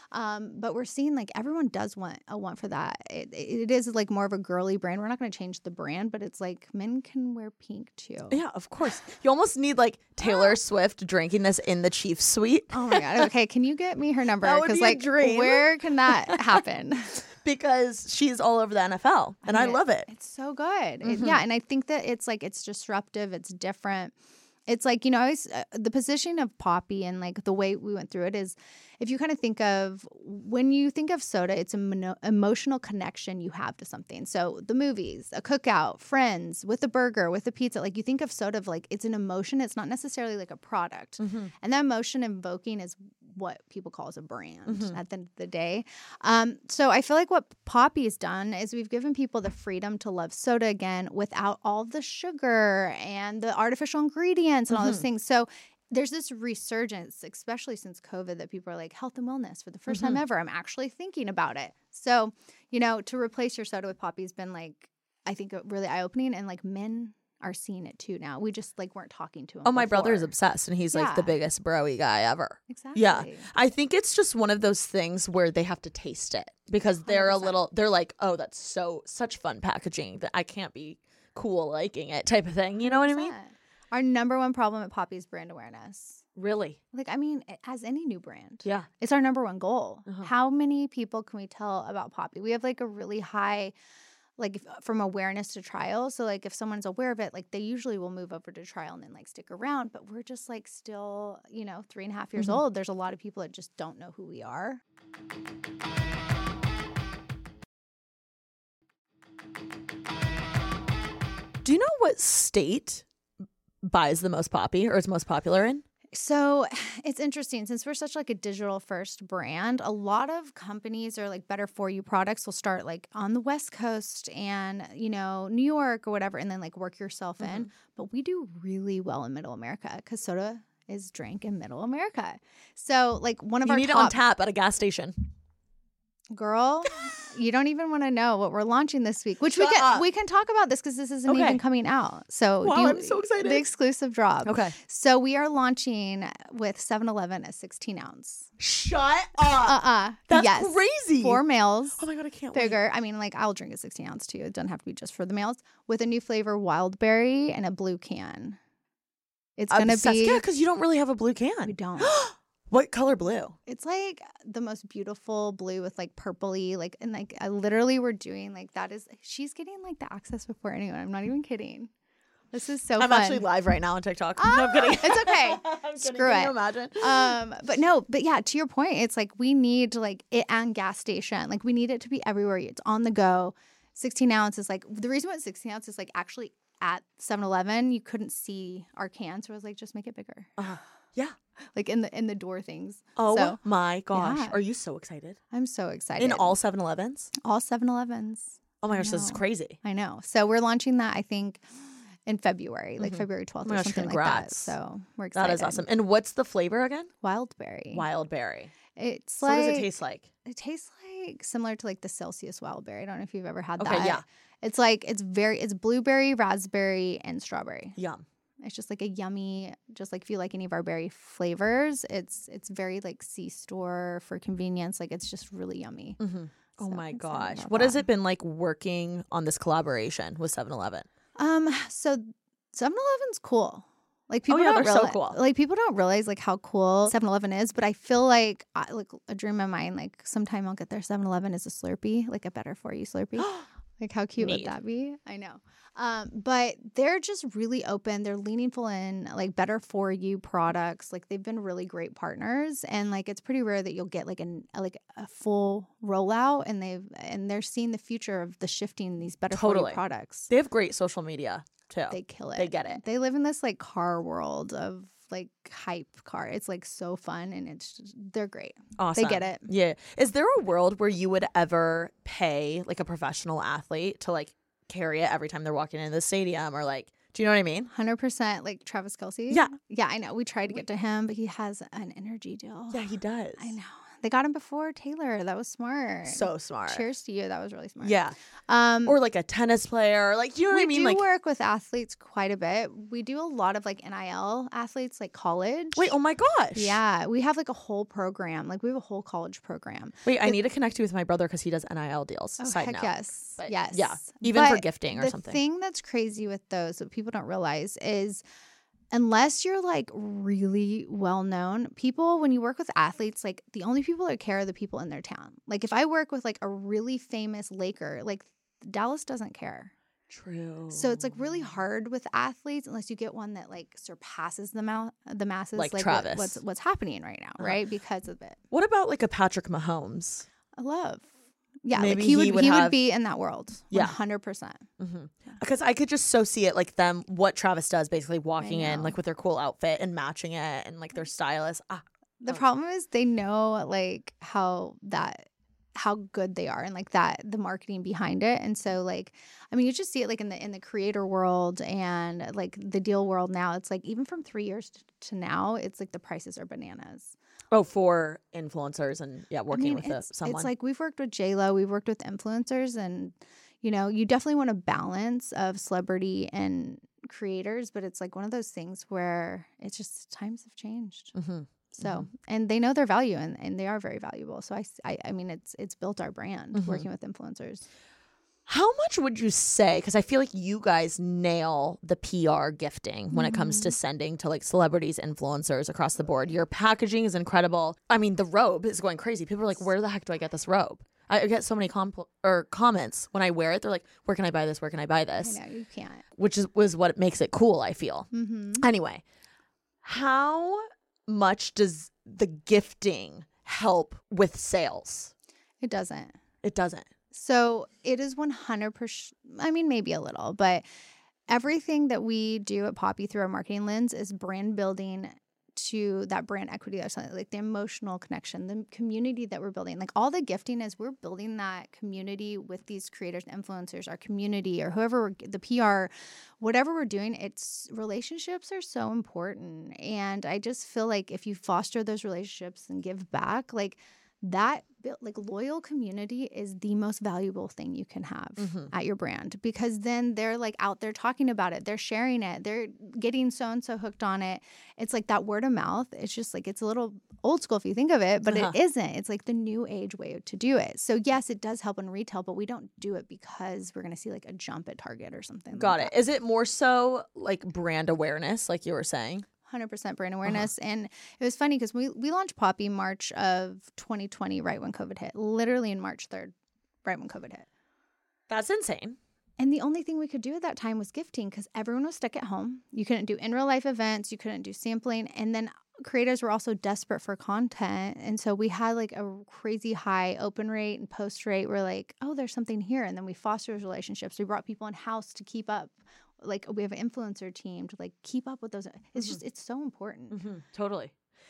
But we're seeing like everyone does want for that. It is like more of a girly brand. We're not going to change the brand, but it's like men can wear pink too. Yeah, of course. You almost need like Taylor Swift drinking this in the Chiefs suite. Oh my God. Okay. Can you get me her number? That would be a like, dream. where can that happen? Because she's all over the NFL and I love it. It's so good. Yeah. And I think that it's like, it's disruptive. It's different. It's like, you know, always the position of Poppy and like the way we went through it is if you kind of think of when you think of soda, it's an emotional connection you have to something. So the movies, a cookout, friends, with a burger, with a pizza, like you think of soda of like it's an emotion. It's not necessarily like a product. And that emotion invoking is what people call as a brand at the end of the day. So I feel like what Poppy's done is we've given people the freedom to love soda again without all the sugar and the artificial ingredients and all those things. So there's this resurgence, especially since COVID, that people are like health and wellness for the first time ever. I'm actually thinking about it. So, you know, to replace your soda with Poppy has been like, I think really eye-opening, and like men are seeing it too now. We just like weren't talking to him. Oh, my before. brother is obsessed and he's like the biggest bro-y guy ever. Exactly. Yeah. I think it's just one of those things where they have to taste it because they're 100%. they're like, oh, that's such fun packaging that I can't be cool liking it type of thing. You know what I mean? Our number one problem at Poppy is brand awareness. Really? Like, I mean, as any new brand. Yeah. It's our number one goal. How many people can we tell about Poppy? We have like a really high, like from awareness to trial. So like if someone's aware of it, like they usually will move over to trial and then like stick around. But we're just like still, you know, 3.5 years old. There's a lot of people that just don't know who we are. Do you know what state buys the most Poppy or is most popular in? So it's interesting since we're such like a digital first brand, a lot of companies or like better for you products will start like on the West Coast and, you know, New York or whatever, and then like work yourself in. But we do really well in Middle America because soda is drank in Middle America. So like one of You our need it on tap at a gas station. Girl, you don't even want to know what we're launching this week, which Shut up. we can talk about this because this isn't Okay. even coming out. So Wow, I'm so excited. The exclusive drop. Okay. So we are launching with 7-Eleven a 16 ounce. Shut up. That's yes. crazy. For males. Oh my God, I can't Bigger. I mean, like I'll drink a 16 ounce too. It doesn't have to be just for the males. With a new flavor, wild berry and a blue can. It's wait. gonna Obsessed. be. Yeah, because you don't really have a blue can. We don't. What color blue? It's like the most beautiful blue with like purpley, like, and like I literally were doing like that is she's getting like the access before anyone. I'm not even kidding. This is so I'm fun. actually live right now on TikTok. No, I'm kidding. It's okay. I'm kidding. Screw Can it. you imagine? But yeah, to your point, it's like we need like it and gas station. Like we need it to be everywhere. It's on the go. 16 ounce is like the reason why 16 ounce is like actually at 7-Eleven, you couldn't see our cans. So I was like, just make it bigger. Yeah. Like in the door things. Oh So, my gosh. yeah. Are you so excited? I'm so excited. In all 7-Elevens? all 7-Elevens. Oh my gosh, this is know. crazy. I know. So we're launching that, I think, in February, like February 12th Oh my or gosh, something like that. congrats. So we're excited. That is awesome. And what's the flavor again? Wild berry. Wild berry. It's So like what does it taste like? It tastes like similar to like the Celsius wild berry. I don't know if you've ever had Okay, that. yeah. It's like it's blueberry, raspberry, and strawberry. Yum. It's just like a yummy, just like if you like any of our berry flavors, it's very like C-store for convenience. Like it's just really yummy. Oh So my excited gosh. about What has that. it been like working on this collaboration with 7-Eleven? So 7-Eleven's cool. Like people yeah, don't they're so realize, cool. Like people don't realize like how cool 7-Eleven is, but I feel like like a dream of mine, like sometime I'll get there. 7-Eleven is a Slurpee, like a better for you Slurpee. Like how cute would Neat. that be? I know. But they're just really open. They're leaning full in like better for you products. Like they've been really great partners, and like it's pretty rare that you'll get like a full rollout, and they're seeing the future of the shifting these better for Totally. you products. They have great social media too. They kill it. They get it. They live in this like car world of like hype car. It's like so fun, and they're great. Awesome. They get it. Yeah. Is there a world where you would ever pay like a professional athlete to like carry it every time they're walking into the stadium or like Do you know what I mean? 100% like Travis Kelce. Yeah. Yeah, I know. We tried to get to him, but he has an energy deal. Yeah, he does. I know. They got him before Taylor. That was smart. So smart. Cheers to you. That was really smart. Yeah. Or like a tennis player. Like, you know what I mean? We Like, do work with athletes quite a bit. We do a lot of like NIL athletes, like college. wait, oh my gosh. Yeah. We have like a whole program. Like we have a whole college program. Wait, I need to connect you with my brother because he does NIL deals. Oh, Side heck note. yes. But yes. Yeah. Even for But gifting or the something. thing that's crazy with those that people don't realize is unless you're like really well known, people, when you work with athletes, like the only people that care are the people in their town. Like if I work with like a really famous Laker, like Dallas doesn't care. True. So it's like really hard with athletes unless you get one that like surpasses the masses, Like what- Travis. what's happening right now, right? Because of it. What about like a Patrick Mahomes? I love. Yeah, Maybe like he he would would have- be in that world. Yeah. 100%. Because I could just so see it like them, what Travis does, basically walking in know. like with their cool outfit and matching it and like their stylist. The problem is they know like how good they are and like that the marketing behind it. And so like I mean you just see it like in the creator world and like the deal world now. It's like even from 3 years to now, it's like the prices are bananas. Oh, for influencers and working I mean, with someone. It's like we've worked with J-Lo, we've worked with influencers, and you know, you definitely want a balance of celebrity and creators, but it's like one of those things where it's just times have changed. So, and they know their value and they are very valuable. So I mean, it's built our brand working with influencers. How much would you say? Because I feel like you guys nail the PR gifting when it comes to sending to like celebrities, influencers across the board. Your packaging is incredible. I mean, the robe is going crazy. People are like, where the heck do I get this robe? I get so many comments when I wear it. They're like, where can I buy this? Where can I buy this? I know, you can't. Which was what makes it cool, I feel. Anyway, how much does the gifting help with sales? It doesn't. It doesn't. So it is 100%. I mean, maybe a little, but everything that we do at Poppy through our marketing lens is brand building to that brand equity. That's like the emotional connection, the community that we're building. Like all the gifting is we're building that community with these creators and influencers, our community or whoever, the PR, whatever we're doing. It's relationships are so important. And I just feel like if you foster those relationships and give back, like that like loyal community is the most valuable thing you can have at your brand, because then they're like out there talking about it, they're sharing it, they're getting so and so hooked on it. It's like that word of mouth. It's just like it's a little old school if you think of it, but it isn't. It's like the new age way to do it. So yes, it does help in retail, but we don't do it because we're going to see like a jump at Target or something. Got like it. Is it more so like brand awareness, like you were saying? 100% brand awareness. And it was funny because we launched Poppy March of 2020, right when COVID hit. Literally in March 3rd, right when COVID hit. That's insane. And the only thing we could do at that time was gifting because everyone was stuck at home. You couldn't do in real life events. You couldn't do sampling. And then creators were also desperate for content. And so we had like a crazy high open rate and post rate. We're like, oh, there's something here. And then we fostered those relationships. We brought people in house to keep up. Like we have an influencer team to like keep up with those. It's just, it's so important. Totally.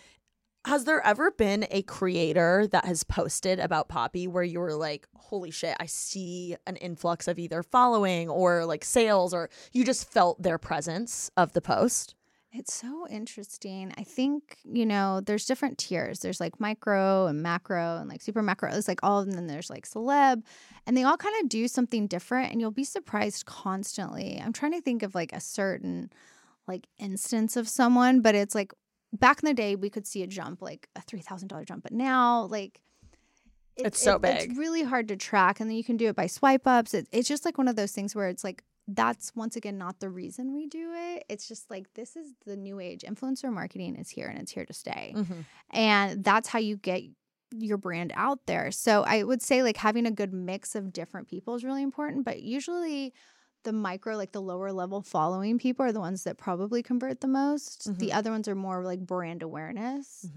Has there ever been a creator that has posted about Poppy where you were like, holy shit, I see an influx of either following or like sales, or you just felt their presence of the post? It's so interesting. I think, you know, there's different tiers. There's like micro and macro and like super macro. It's like all of them. And then there's like celeb, and they all kind of do something different, and you'll be surprised constantly. I'm trying to think of like a certain like instance of someone, but it's like back in the day we could see a jump, like a $3,000 jump, but now like it's so big. It's really hard to track, and then you can do it by swipe ups. It's just like one of those things where it's like, that's once again not the reason we do it. It's just like, this is the new age. Influencer marketing is here and it's here to stay. And that's how you get your brand out there. So I would say like having a good mix of different people is really important, but usually the micro, like the lower level following people are the ones that probably convert the most. The other ones are more like brand awareness.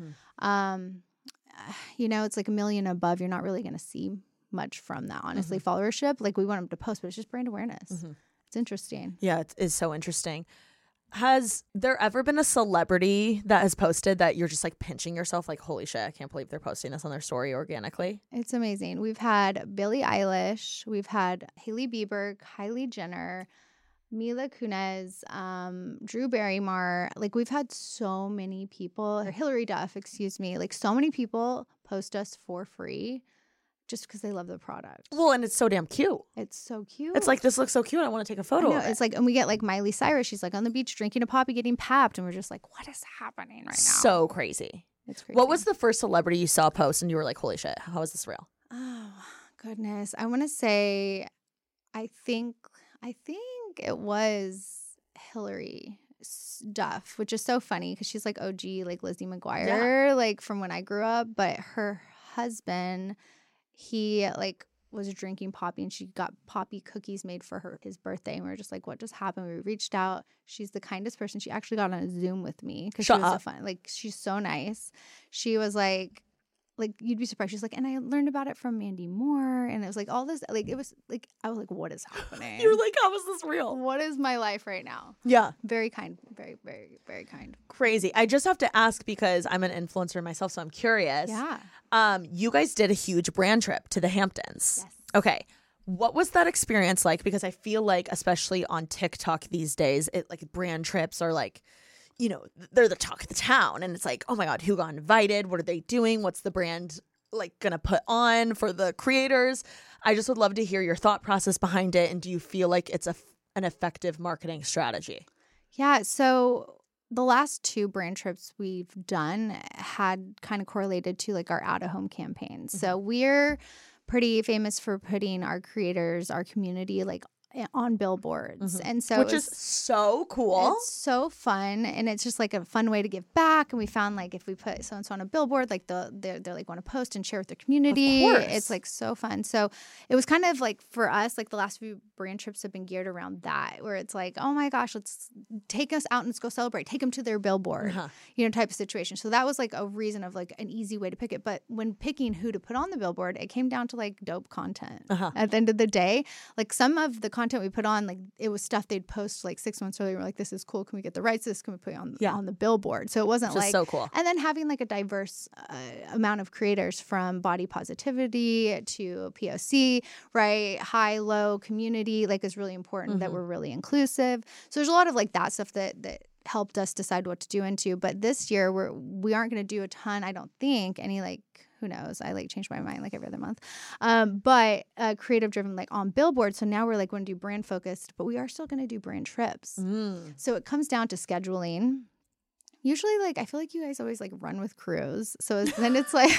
You know, it's like 1 million above. You're not really going to see much from that, honestly. Followership, like we want them to post, but it's just brand awareness. It's interesting. Yeah, it is so interesting. Has there ever been a celebrity that has posted that you're just like pinching yourself like, holy shit, I can't believe they're posting this on their story organically? It's amazing. We've had Billie Eilish. We've had Hailey Bieber, Kylie Jenner. Mila Kunis, Drew Barrymore. Like, we've had so many people, or Hillary Duff, excuse me. Like, so many people post us for free just because they love the product. Well, and it's so damn cute. It's so cute. It's like, this looks so cute. I want to take a photo of it. It's like, and we get like Miley Cyrus. She's like on the beach drinking a poppy, getting papped. And we're just like, what is happening right now? So crazy. It's crazy. What was the first celebrity you saw post and you were like, holy shit, how is this real? Oh, goodness. I want to say, I think it was Hillary Duff, which is so funny because she's like OG, like Lizzie McGuire, like from when I grew up. But her husband, he like was drinking poppy, and she got poppy cookies made for his birthday. And we were just like, what just happened? We reached out. She's the kindest person. She actually got on a Zoom with me because she was so fun. Like, she's so nice. She was like you'd be surprised. She's like, and I learned about it from Mandy Moore, and it was like all this, like, it was like, I was like, what is happening? You're like, how is this real? What is my life right now? Yeah. Very kind. Very, very, very kind. Crazy. I just have to ask because I'm an influencer myself, so I'm curious. Yeah. You guys did a huge brand trip to the Hamptons. Yes. Okay. What was that experience like? Because I feel like, especially on TikTok these days, like brand trips are like, you know, they're the talk of the town. And it's like, oh my God, who got invited? What are they doing? What's the brand like going to put on for the creators? I just would love to hear your thought process behind it. And do you feel like it's an effective marketing strategy? Yeah. So the last 2 brand trips we've done had kind of correlated to like our out-of-home campaigns. So we're pretty famous for putting our creators, our community, like on billboards. And so which is so cool. It's so fun, and it's just like a fun way to give back. And we found like if we put so and so on a billboard, like they're like want to post and share with their community. Of course. It's like so fun. So it was kind of like for us, like the last few brand trips have been geared around that, where it's like, oh my gosh, let's take us out and let's go celebrate, take them to their billboard, you know, type of situation. So that was like a reason of like an easy way to pick it. But when picking who to put on the billboard, it came down to like dope content. At the end of the day, like some of the content we put on, like it was stuff they'd post like 6 months earlier. We're like, this is cool. Can we get the rights to this? Can we put it on the billboard? So it wasn't just like so cool. And then having like a diverse amount of creators from body positivity to POC, right? High, low community, like is really important that we're really inclusive. So there's a lot of like that stuff that helped us decide what to do into. But this year we aren't going to do a ton, I don't think, any like, who knows? I like change my mind like every other month. But creative driven like on billboard. So now we're like going to do brand focused, but we are still going to do brand trips. So it comes down to scheduling. Usually like, I feel like you guys always like run with crews. So then it's like,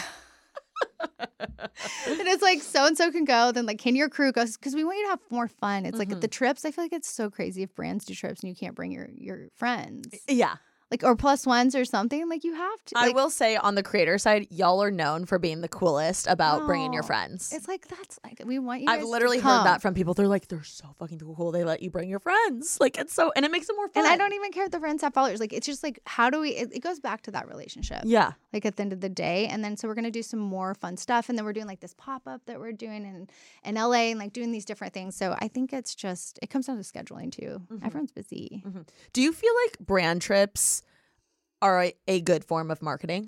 and it's like so-and-so can go, then like can your crew go? Because we want you to have more fun. It's like at the trips, I feel like it's so crazy if brands do trips and you can't bring your friends. Yeah. Like, or plus ones or something, like you have to. Like, I will say on the creator side, y'all are known for being the coolest about bringing your friends. It's like, that's like, we want you guys I've literally to come. heard that from people. They're like, they're so fucking cool. They let you bring your friends. Like, it's so, and it makes it more fun. And I don't even care if the friends have followers. Like, it's just like, how do we, it goes back to that relationship. Yeah. Like at the end of the day. And then, so we're going to do some more fun stuff. And then we're doing like this pop-up that we're doing in LA and like doing these different things. So I think it's just, it comes down to scheduling too. Everyone's busy. Do you feel like brand trips are a good form of marketing?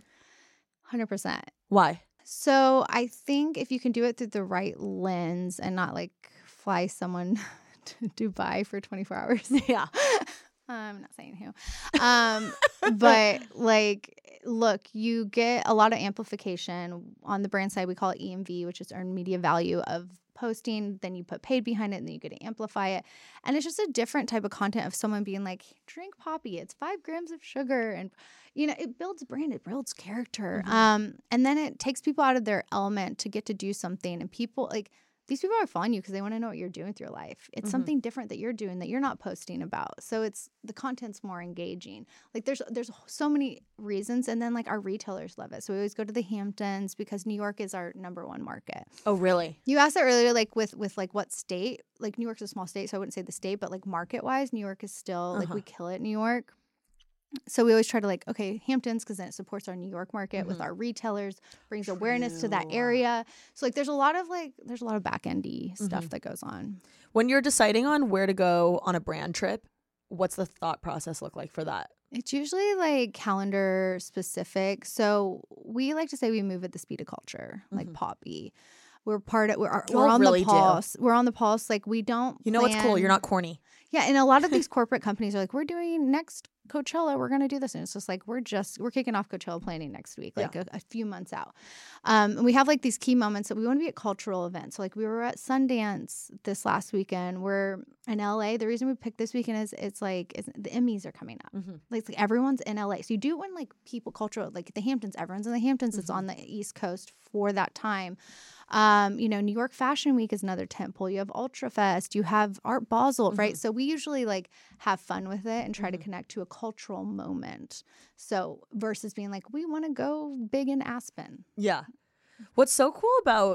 100%. Why? So I think if you can do it through the right lens and not like fly someone to Dubai for 24 hours. Yeah. I'm not saying who. But like, look, you get a lot of amplification on the brand side. We call it EMV, which is earned media value of posting. Then you put paid behind it and then you get to amplify it. And it's just a different type of content of someone being like, drink poppy. It's 5 grams of sugar. And, you know, it builds brand, it builds character. And then it takes people out of their element to get to do something. And people like, these people are following you because they want to know what you're doing with your life. It's something different that you're doing that you're not posting about. So it's the content's more engaging. Like there's so many reasons. And then like our retailers love it. So we always go to the Hamptons because New York is our #1 market. Oh, really? You asked that earlier, like with like what state? Like New York's a small state, so I wouldn't say the state, but like market wise, New York is still like we kill it in New York. So we always try to like, okay, Hamptons, because then it supports our New York market with our retailers, brings awareness to that area. So like there's a lot of back-endy stuff that goes on. When you're deciding on where to go on a brand trip, what's the thought process look like for that? It's usually like calendar specific. So we like to say we move at the speed of culture, like Poppy. We're on really the pulse. We're on the pulse. Like we don't. You know what's cool? You're not corny. Yeah, and a lot of these corporate companies are like, we're doing next Coachella, we're going to do this. And it's just like, we're kicking off Coachella planning next week, like a few months out. And we have like these key moments that we want to be at cultural events. So like we were at Sundance this last weekend. We're in LA. The reason we picked this weekend is the Emmys are coming up. Like everyone's in LA. So you do it when like people cultural, like the Hamptons, everyone's in the Hamptons. It's on the East Coast for that time. New York Fashion Week is another tentpole. You have Ultra Fest, you have Art Basel, right? So we usually like have fun with it and try to connect to a cultural moment. So versus being like, we want to go big in Aspen. Yeah. What's so cool about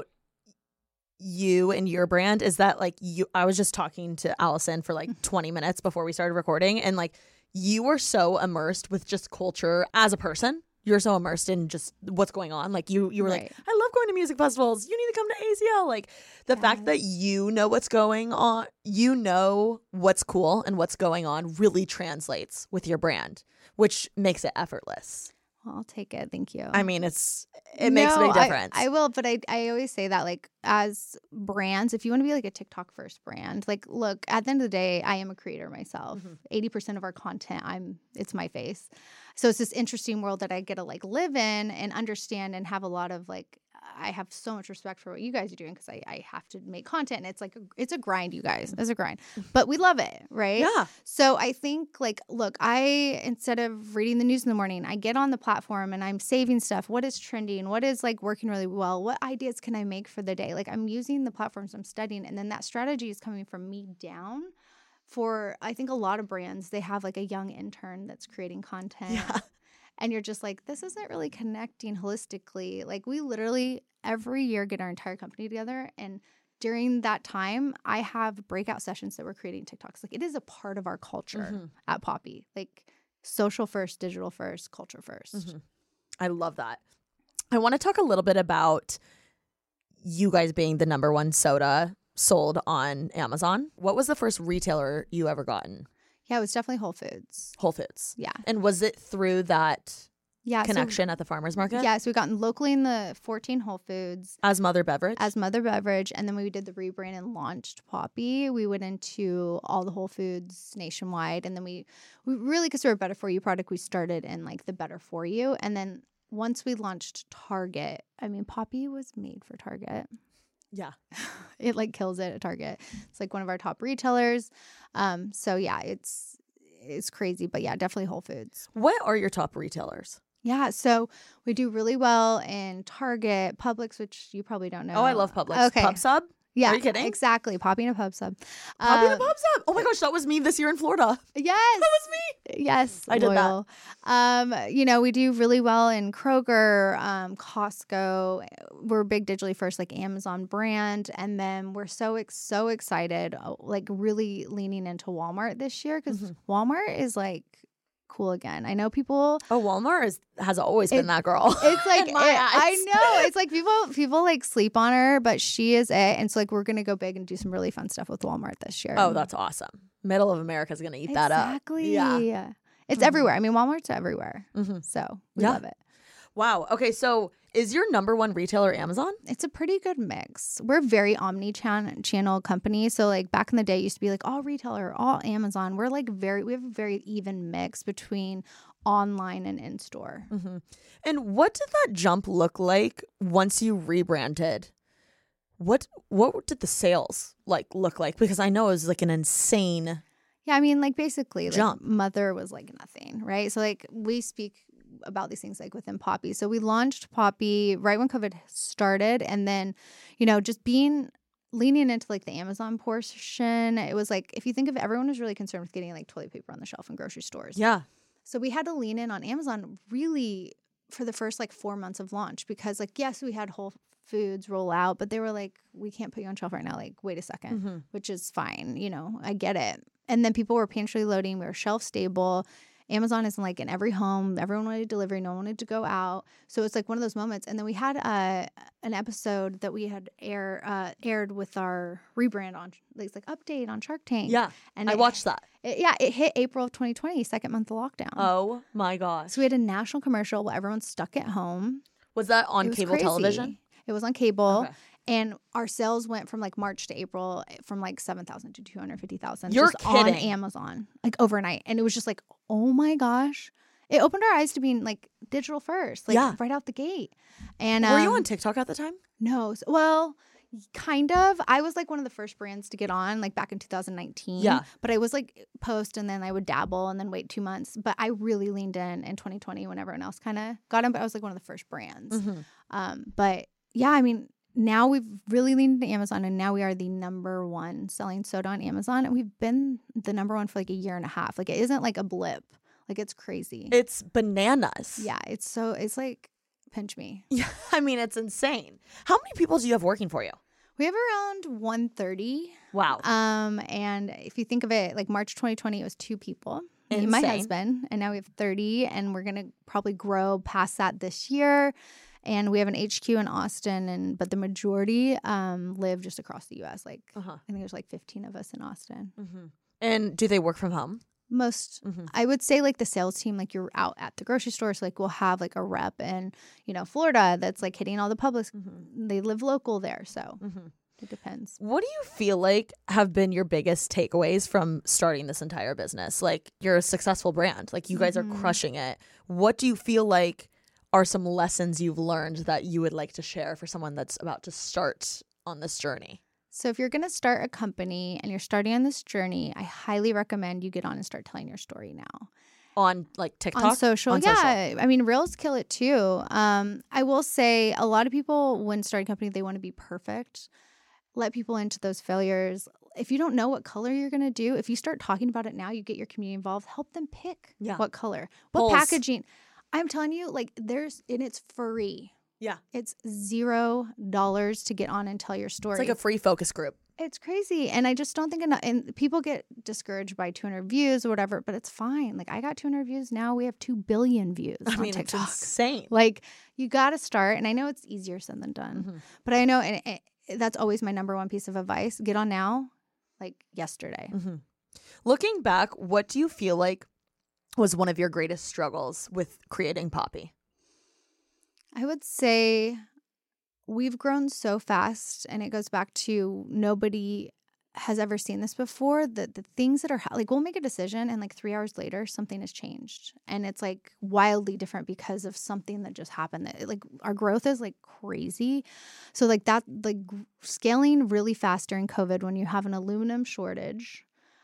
you and your brand is that like I was just talking to Allison for like 20 minutes before we started recording, and like you were so immersed with just culture as a person. You're so immersed in just what's going on. Like you were like, I love going to music festivals. You need to come to ACL. Like the fact that you know what's going on, you know what's cool and what's going on really translates with your brand, which makes it effortless. Well, I'll take it. Thank you. I mean, it makes a big difference. I will, but I always say that like as brands, if you want to be like a TikTok first brand, like look, at the end of the day, I am a creator myself. 80% of our content, it's my face. So it's this interesting world that I get to like live in and understand and have a lot of like, I have so much respect for what you guys are doing because I have to make content. And it's like, it's a grind, you guys. It's a grind. But we love it, right? Yeah. So I think like, look, instead of reading the news in the morning, I get on the platform and I'm saving stuff. What is trending? What is like working really well? What ideas can I make for the day? Like I'm using the platforms I'm studying. And then that strategy is coming from me down. For I think a lot of brands, they have like a young intern that's creating content. Yeah. And you're just like, this isn't really connecting holistically. Like we literally every year get our entire company together. And during that time, I have breakout sessions that we're creating TikToks. Like it is a part of our culture at Poppi. Like social first, digital first, culture first. I love that. I want to talk a little bit about you guys being the number one soda sold on Amazon. What was the first retailer you ever gotten? Yeah, it was definitely Whole Foods. Whole Foods. Yeah. And was it through that connection at the farmer's market? Yeah, so we got locally in the 14 Whole Foods. As Mother Beverage? As Mother Beverage. And then when we did the rebrand and launched Poppi, we went into all the Whole Foods nationwide. And then we really, because we're a Better For You product, we started in like the Better For You. And then once we launched Target, I mean, Poppi was made for Target. Yeah. It like kills it at Target. It's like one of our top retailers. So yeah, it's crazy. But yeah, definitely Whole Foods. What are your top retailers? Yeah, so we do really well in Target, Publix, which you probably don't know. Oh, I love Publix. Okay. Pub Sub? Yeah. Are you kidding? Exactly. Poppi and a Pub Sub. Poppi and a Pub Sub. Oh my gosh, that was me this year in Florida. Yes. That was me. Yes. I did that. We do really well in Kroger, Costco. We're big digitally first, like Amazon brand. And then we're so excited, like really leaning into Walmart this year because Walmart is like cool again. I know people. Oh, Walmart has always been that girl. It's like I eyes. know. It's like people like sleep on her, but she is it. And so like we're gonna go big and do some really fun stuff with Walmart this year. Oh, that's awesome. Middle of America is gonna eat that up. Exactly. Yeah. It's everywhere. I mean, Walmart's everywhere. So we love it. Wow. Okay, so is your number one retailer Amazon? It's a pretty good mix. We're a very omni-channel company. So like back in the day, it used to be like all retailer, all Amazon. We're like we have a very even mix between online and in-store. And what did that jump look like once you rebranded? What did the sales look like? Because I know it was like an insane Yeah, I mean, like basically jump. Like, Mother was like nothing, right? So like we speak about these things like within Poppi. So we launched Poppi right when COVID started, and then, just leaning into like the Amazon portion. It was like, if you think of it, everyone was really concerned with getting like toilet paper on the shelf in grocery stores. Yeah. So we had to lean in on Amazon really for the first like 4 months of launch because like, yes, we had Whole Foods roll out, but they were like, we can't put you on shelf right now. Like, wait a second, which is fine. I get it. And then people were pantry loading. We were shelf stable. Amazon is like in every home. Everyone wanted delivery. No one wanted to go out. So it's like one of those moments. And then we had an episode that we had aired with our rebrand on, like update on Shark Tank. Yeah, and I watched that. It hit April of 2020, second month of lockdown. Oh my gosh. So we had a national commercial while everyone's stuck at home. Was that on cable television? It was on cable. Okay. And our sales went from like March to April from like 7,000 to 250,000 You're just on kidding. Amazon, like overnight. And it was just like, oh my gosh. It opened our eyes to being like digital first, like right out the gate. And were you on TikTok at the time? No. Well, kind of. I was like one of the first brands to get on, like back in 2019. Yeah. But I was like post and then I would dabble and then wait 2 months. But I really leaned in 2020 when everyone else kind of got in. But I was like one of the first brands. But yeah, I mean, now we've really leaned into Amazon, and now we are the number one selling soda on Amazon. And we've been the number one for like a year and a half. Like it isn't like a blip. Like it's crazy. It's bananas. Yeah. It's like pinch me. Yeah. I mean, it's insane. How many people do you have working for you? We have around 130. Wow. And if you think of it, like March 2020, it was 2 people. Me and my husband. And now we have 30, and we're going to probably grow past that this year. And we have an HQ in Austin, but the majority live just across the U.S. Like I think there's like 15 of us in Austin. And do they work from home? Most, I would say like the sales team, like you're out at the grocery store. So like we'll have like a rep in, Florida that's like hitting all the Publix. They live local there. So it depends. What do you feel like have been your biggest takeaways from starting this entire business? Like you're a successful brand. Like you guys are crushing it. What do you feel like are some lessons you've learned that you would like to share for someone that's about to start on this journey? So if you're going to start a company and you're starting on this journey, I highly recommend you get on and start telling your story now. On like TikTok? On social. I mean, Reels kill it too. I will say a lot of people, when starting a company, they want to be perfect. Let people into those failures. If you don't know what color you're going to do, if you start talking about it now, you get your community involved, help them pick what color, what packaging. I'm telling you, like and it's free. Yeah. It's $0 to get on and tell your story. It's like a free focus group. It's crazy. And I just don't think enough. And people get discouraged by 200 views or whatever, but it's fine. Like I got 200 views. Now we have 2 billion views on TikTok. It's insane. Like you got to start. And I know it's easier said than done. But I know, and that's always my number one piece of advice. Get on now, like yesterday. Looking back, what do you feel like was one of your greatest struggles with creating Poppi? I would say we've grown so fast, and it goes back to nobody has ever seen this before. The things that are like, we'll make a decision and like 3 hours later, something has changed, and it's like wildly different because of something that just happened. Like our growth is like crazy. So like that, like scaling really fast during COVID when you have an aluminum shortage,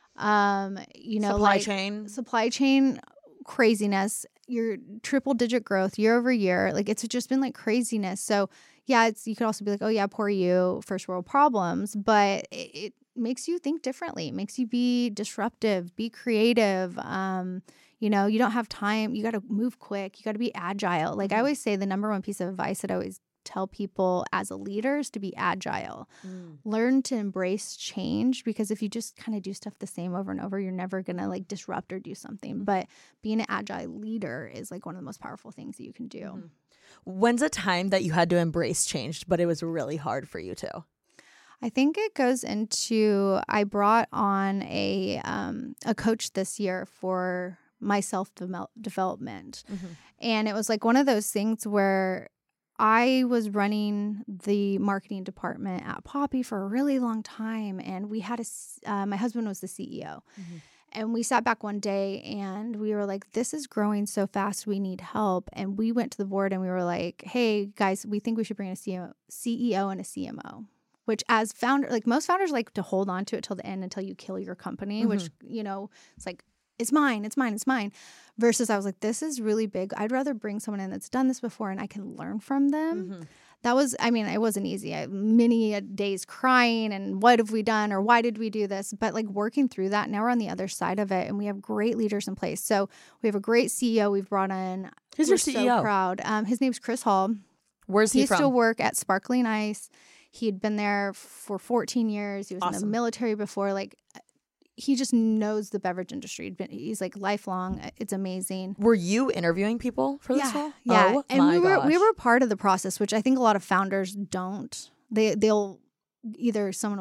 supply chain craziness, your triple digit growth year over year. Like it's just been like craziness. So yeah, you could also be like, oh yeah, poor you, first world problems, but it makes you think differently. It makes you be disruptive, be creative. You don't have time. You got to move quick. You got to be agile. Like I always say, the number one piece of advice that I always tell people as a leader is to be agile. Learn to embrace change, because if you just kind of do stuff the same over and over, you're never going to like disrupt or do something. But being an agile leader is like one of the most powerful things that you can do. When's a time that you had to embrace change, but it was really hard for you too? I think it goes into, I brought on a coach this year for my self-development. And it was like one of those things where I was running the marketing department at Poppi for a really long time, and we had my husband was the CEO. And we sat back one day and we were like, this is growing so fast, we need help. And we went to the board and we were like, hey guys, we think we should bring a CEO and a CMO. Which as founder, like most founders like to hold on to it till the end until you kill your company, which, it's like, it's mine. Versus I was like, this is really big. I'd rather bring someone in that's done this before and I can learn from them. That was, it wasn't easy. Many days crying and what have we done or why did we do this? But like working through that, now we're on the other side of it and we have great leaders in place. So we have a great CEO we've brought in. Who's your CEO? So proud. His name's Chris Hall. Where's he from? He used to work at Sparkling Ice. He had been there for 14 years. He was in the military before. Like, he just knows the beverage industry. He's like lifelong. It's amazing. Were you interviewing people for this role? Yeah, oh, and we were part of the process, which I think a lot of founders don't. They'll either someone will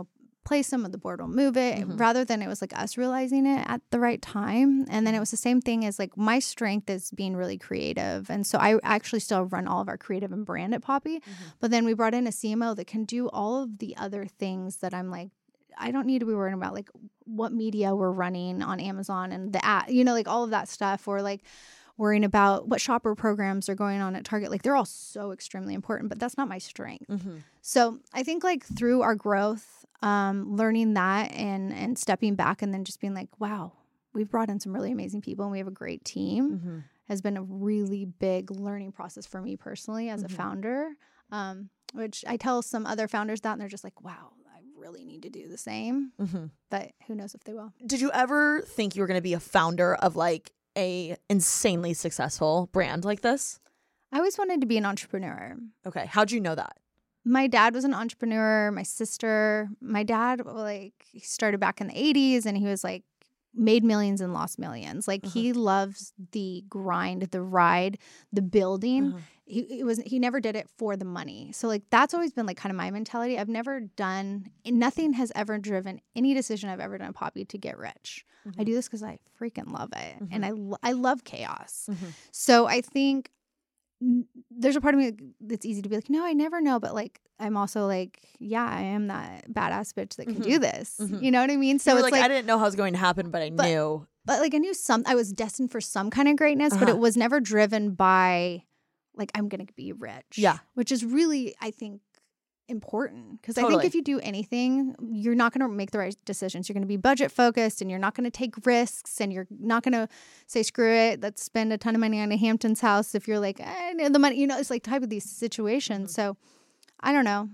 place them, the board will move it, rather than it was like us realizing it at the right time. And then it was the same thing as like my strength is being really creative. And so I actually still run all of our creative and brand at Poppy. But then we brought in a CMO that can do all of the other things that I'm like, I don't need to be worrying about like what media we're running on Amazon and the ad, like all of that stuff, or like worrying about what shopper programs are going on at Target. Like they're all so extremely important, but that's not my strength. So I think like through our growth, learning that and stepping back and then just being like, wow, we've brought in some really amazing people and we have a great team has been a really big learning process for me personally as a founder, which I tell some other founders that and they're just like, wow, I really need to do the same. But who knows if they will. Did you ever think you were going to be a founder of like a insanely successful brand like this? I always wanted to be an entrepreneur. Okay. How'd you know that? My dad was an entrepreneur. My dad, like, he started back in the 80s and he was like, made millions and lost millions. Like he loves the grind, the ride, the building. He never did it for the money. So like that's always been like kind of my mentality. I've never done, nothing has ever driven any decision I've ever done at Poppy to get rich. I do this because I freaking love it. And I love chaos. So I think there's a part of me that's easy to be like, no, I never know. But like, I'm also like, yeah, I am that badass bitch that can do this. You know what I mean? So it's like, I didn't know how it was going to happen, but I knew. But like I knew I was destined for some kind of greatness, but it was never driven by like, I'm going to be rich. Yeah. Which is really, I think, important. Because I think if you do anything, you're not going to make the right decisions. You're going to be budget focused and you're not going to take risks and you're not going to say, screw it, let's spend a ton of money on a Hamptons house if you're like, the money, it's like type of these situations. So I don't know.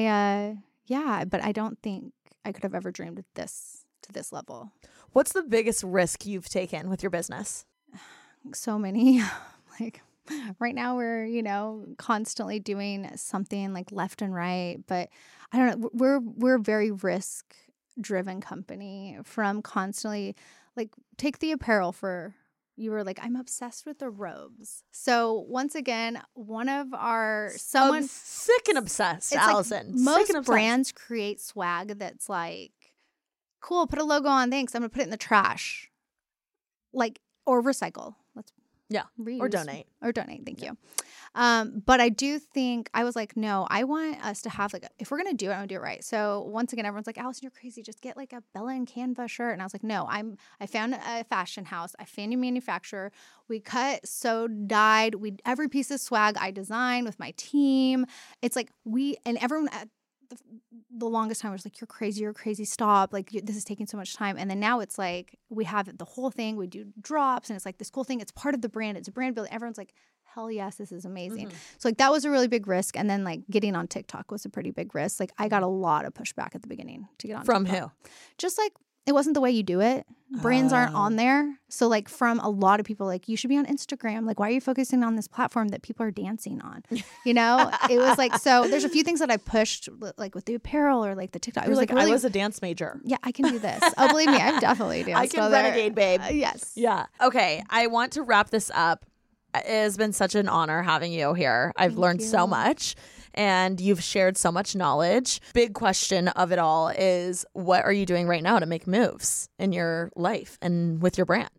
But I don't think I could have ever dreamed of this to this level. What's the biggest risk you've taken with your business? So many. Like right now we're, constantly doing something like left and right, but I don't know. We're a very risk driven company from constantly like take the apparel for you were like, I'm obsessed with the robes. So once again, one of our sick and obsessed, Allison. Like most brands create swag that's like, cool, put a logo on, thanks. I'm gonna put it in the trash. Like, or recycle. Let's reuse. Or donate. Thank you. But I do think I was like, no, I want us to have like, if we're going to do it, I'm going to do it right. So once again, everyone's like, Allison, you're crazy. Just get like a Bella and Canva shirt. And I was like, no, I found a fashion house. I found a manufacturer. We cut, sewed, dyed. Every piece of swag I designed with my team. It's like and everyone at the longest time was like, you're crazy, stop. Like, this is taking so much time. And then now it's like, we have the whole thing. We do drops and it's like this cool thing. It's part of the brand. It's a brand building. Everyone's like, hell yes, this is amazing. So like that was a really big risk. And then like getting on TikTok was a pretty big risk. Like I got a lot of pushback at the beginning to get on From TikTok. Who? Just like, it wasn't the way you do it. Brands aren't on there. So like from a lot of people, like you should be on Instagram. Like, why are you focusing on this platform that people are dancing on? It was like, so there's a few things that I pushed like with the apparel or like the TikTok. It was like, really, I was a dance major. Yeah, I can do this. Oh, believe me, I'm definitely danced. I can renegade, babe. Yes. Yeah. Okay. I want to wrap this up. It has been such an honor having you here. I've learned so much. And you've shared so much knowledge. Big question of it all is, what are you doing right now to make moves in your life and with your brand?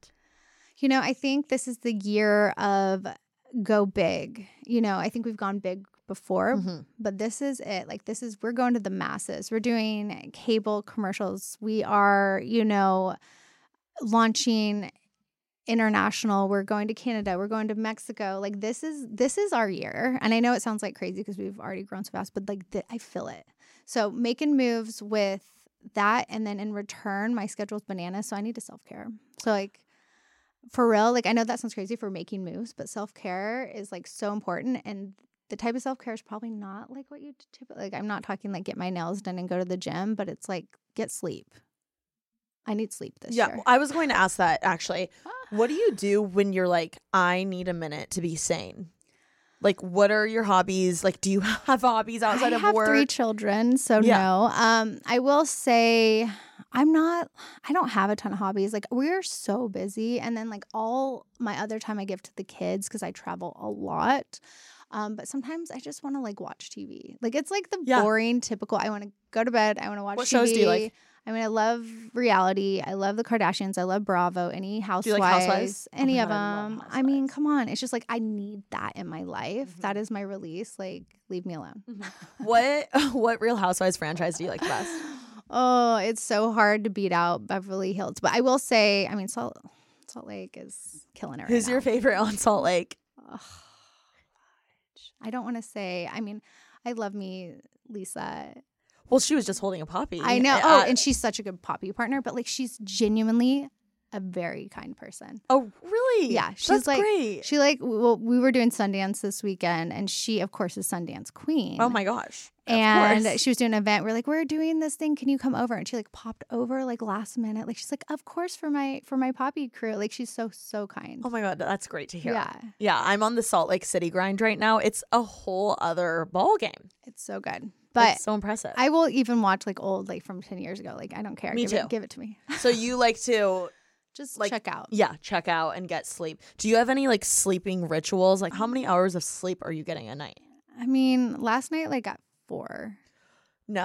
I think this is the year of go big. I think we've gone big before, but this is it. Like we're going to the masses. We're doing cable commercials. We are, launching international. We're going to Canada. We're going to Mexico. Like this is our year. And I know it sounds like crazy because we've already grown so fast, but like I feel it. So making moves with that, and then in return, my schedule's bananas. So I need to self-care. So like for real, like I know that sounds crazy for making moves, but self-care is like so important. And the type of self-care is probably not like what you typically, like I'm not talking like get my nails done and go to the gym, but it's like get sleep. I need sleep this year. Yeah, I was going to ask that actually. What do you do when you're like, I need a minute to be sane? Like, what are your hobbies? Like, do you have hobbies outside of work? I have 3 children, so no. I will say I don't have a ton of hobbies. Like, we're so busy. And then, like, all my other time I give to the kids because I travel a lot. But sometimes I just want to like watch TV. Like it's like the Yeah. boring, typical. I want to go to bed. I want to watch What TV. shows do you like? I mean, I love reality. I love the Kardashians. I love Bravo. Any Housewives. Do you like Housewives? Oh Any my of God, I love them. I mean, Housewives. come on. It's just like I need that in my life. That is my release. Like, leave me alone. What Real Housewives franchise do you like the best? Oh, it's so hard to beat out Beverly Hills. But I will say, I mean, Salt Lake is killing it right Who's now. your favorite on Salt Lake? I don't want to say. I mean, I love me, Lisa. Well, she was just holding a puppy. I know. Oh, and she's such a good poppy partner, but like she's genuinely a very kind person. Oh, really? Yeah, she's That's like great. She like well, we were doing Sundance this weekend, and she of course is Sundance Queen. Oh my gosh. Of And course. she was doing an event. We're like, we're doing this thing. Can you come over? And she like popped over like last minute. Like she's like, of course for my poppy crew. Like she's so kind. Oh my God, that's great to hear. Yeah. Yeah, I'm on the Salt Lake City grind right now. It's a whole other ball game. It's so good. But It's so impressive. I will even watch like old like from 10 years ago. Like I don't care. Me too. Give it to me. So you like to Just like check out. Yeah, check out and get sleep. Do you have any like sleeping rituals? Like how many hours of sleep are you getting a night? I mean, last night like got 4. No.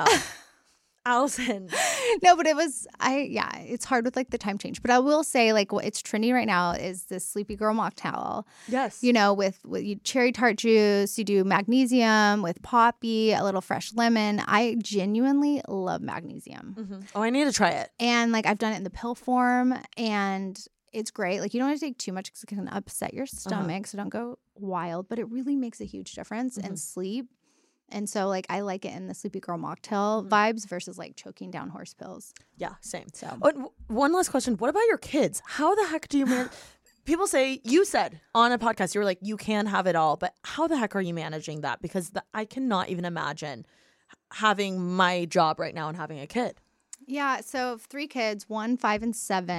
Allison. No, but it's hard with like the time change. But I will say like what it's trendy right now is this Sleepy Girl mocktail. Yes. You know, with you cherry tart juice, you do magnesium with poppy, a little fresh lemon. I genuinely love magnesium. Mm-hmm. Oh, I need to try it. And like I've done it in the pill form and it's great. Like you don't want to take too much because it can upset your stomach. So don't go wild. But it really makes a huge difference in sleep. And so, like, I like it in the Sleepy Girl mocktail vibes versus, like, choking down horse pills. Yeah, same. So, Oh, one last question. What about your kids? How the heck do you manage? People say, you said on a podcast, you were like, you can have it all. But how the heck are you managing that? Because I cannot even imagine having my job right now and having a kid. yeah. So, 3 kids, 1, 5, and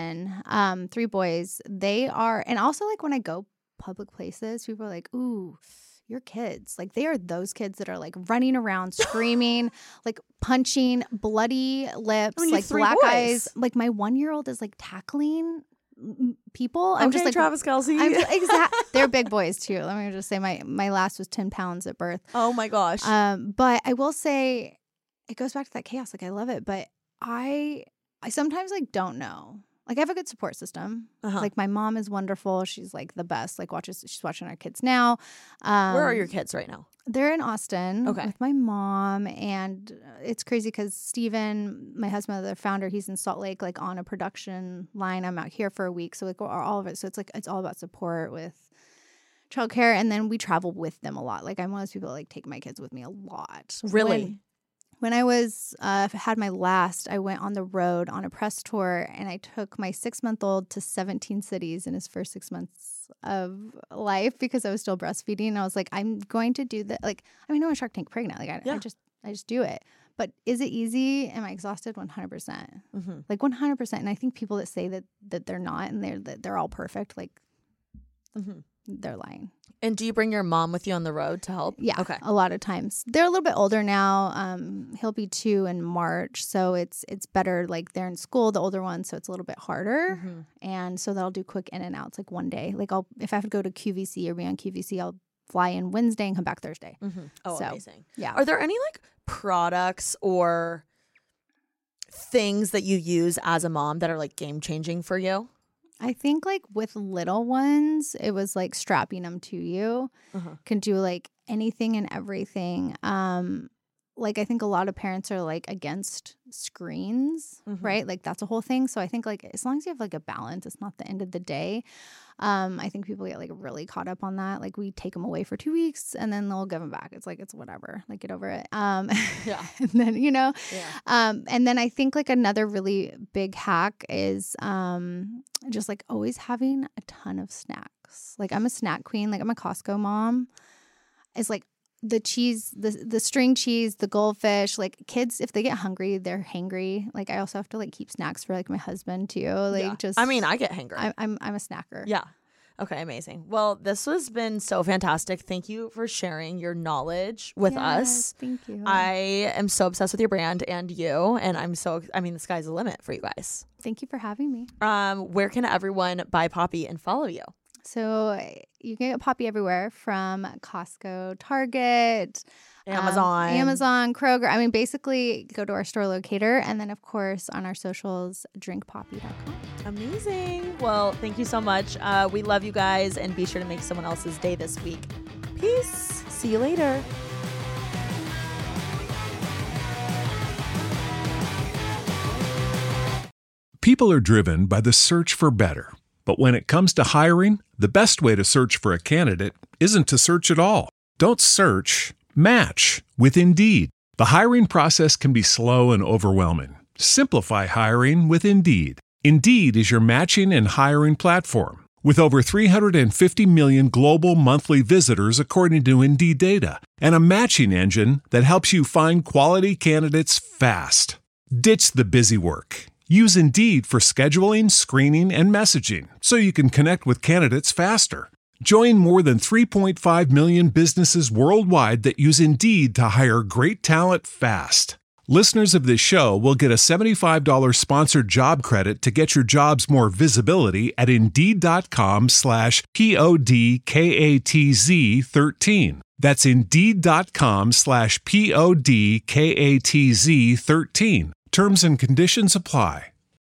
7, 3 boys. They are, and also, like, when I go public places, people are like, ooh, your kids, like they are those kids that are like running around screaming, like punching, bloody lips, you have like 3 black boys. eyes. Like my 1-year-old is like tackling people. I'm Okay, just like Travis Kelce. They're big boys too. Let me just say my last was 10 pounds at birth. Oh my gosh. But I will say it goes back to that chaos. Like I love it, but I sometimes like don't know. Like I have a good support system. Like my mom is wonderful. She's like the best. Like she's watching our kids now. Where are your kids right now? They're in Austin Okay. with my mom, and it's crazy because Steven, my husband, the founder, he's in Salt Lake, like on a production line. I'm out here for a week, so like all of it. So it's like it's all about support with childcare, and then we travel with them a lot. Like I'm one of those people that like take my kids with me a lot. Really? When I was had my last, I went on the road on a press tour, and I took my 6-month-old to 17 cities in his first 6 months of life because I was still breastfeeding. And I was like, I'm going to do that. Like, I mean, no one's Shark Tank pregnant. Like, I just do it. But is it easy? Am I exhausted? 100%. Like 100%. And I think people that say that they're not and they're all perfect, like they're lying. And do you bring your mom with you on the road to help? Yeah. Okay. A lot of times. They're a little bit older now. He'll be 2 in March. So it's better. Like they're in school, the older ones. So it's a little bit harder. And so they'll do quick in and outs, like one day. Like if I have to go to QVC or be on QVC, I'll fly in Wednesday and come back Thursday. Oh, So, amazing. yeah. Are there any like products or things that you use as a mom that are like game changing for you? I think like with little ones, it was like strapping them to you. Can do like anything and everything. Like I think a lot of parents are like against screens, right? Like that's a whole thing. So I think like as long as you have like a balance, it's not the end of the day. I think people get like really caught up on that. Like we take them away for 2 weeks and then they'll give them back. It's like, it's whatever. Like get over it. Yeah. And then, Yeah. and then I think like another really big hack is just like always having a ton of snacks. Like I'm a snack queen. Like I'm a Costco mom. It's like the cheese, the string cheese, the goldfish, like kids, if they get hungry, they're hangry. Like I also have to like keep snacks for like my husband too. Like just, I mean, I get hangry. I'm a snacker. Yeah. Okay, amazing. Well, this has been so fantastic. Thank you for sharing your knowledge with us. Thank you. I am so obsessed with your brand and you, and I mean, the sky's the limit for you guys. Thank you for having me. Where can everyone buy Poppy and follow you? So you can get Poppy everywhere from Costco, Target, Amazon, Kroger. I mean, basically go to our store locator. And then, of course, on our socials, drinkpoppy.com. Amazing. Well, thank you so much. We love you guys, and be sure to make someone else's day this week. Peace. See you later. People are driven by the search for better. But when it comes to hiring, the best way to search for a candidate isn't to search at all. Don't search, match with Indeed. The hiring process can be slow and overwhelming. Simplify hiring with Indeed. Indeed is your matching and hiring platform. With over 350 million global monthly visitors according to Indeed data, and a matching engine that helps you find quality candidates fast. Ditch the busy work. Use Indeed for scheduling, screening, and messaging so you can connect with candidates faster. Join more than 3.5 million businesses worldwide that use Indeed to hire great talent fast. Listeners of this show will get a $75 sponsored job credit to get your jobs more visibility at Indeed.com/PODKATZ13. That's Indeed.com/PODKATZ13. Terms and conditions apply.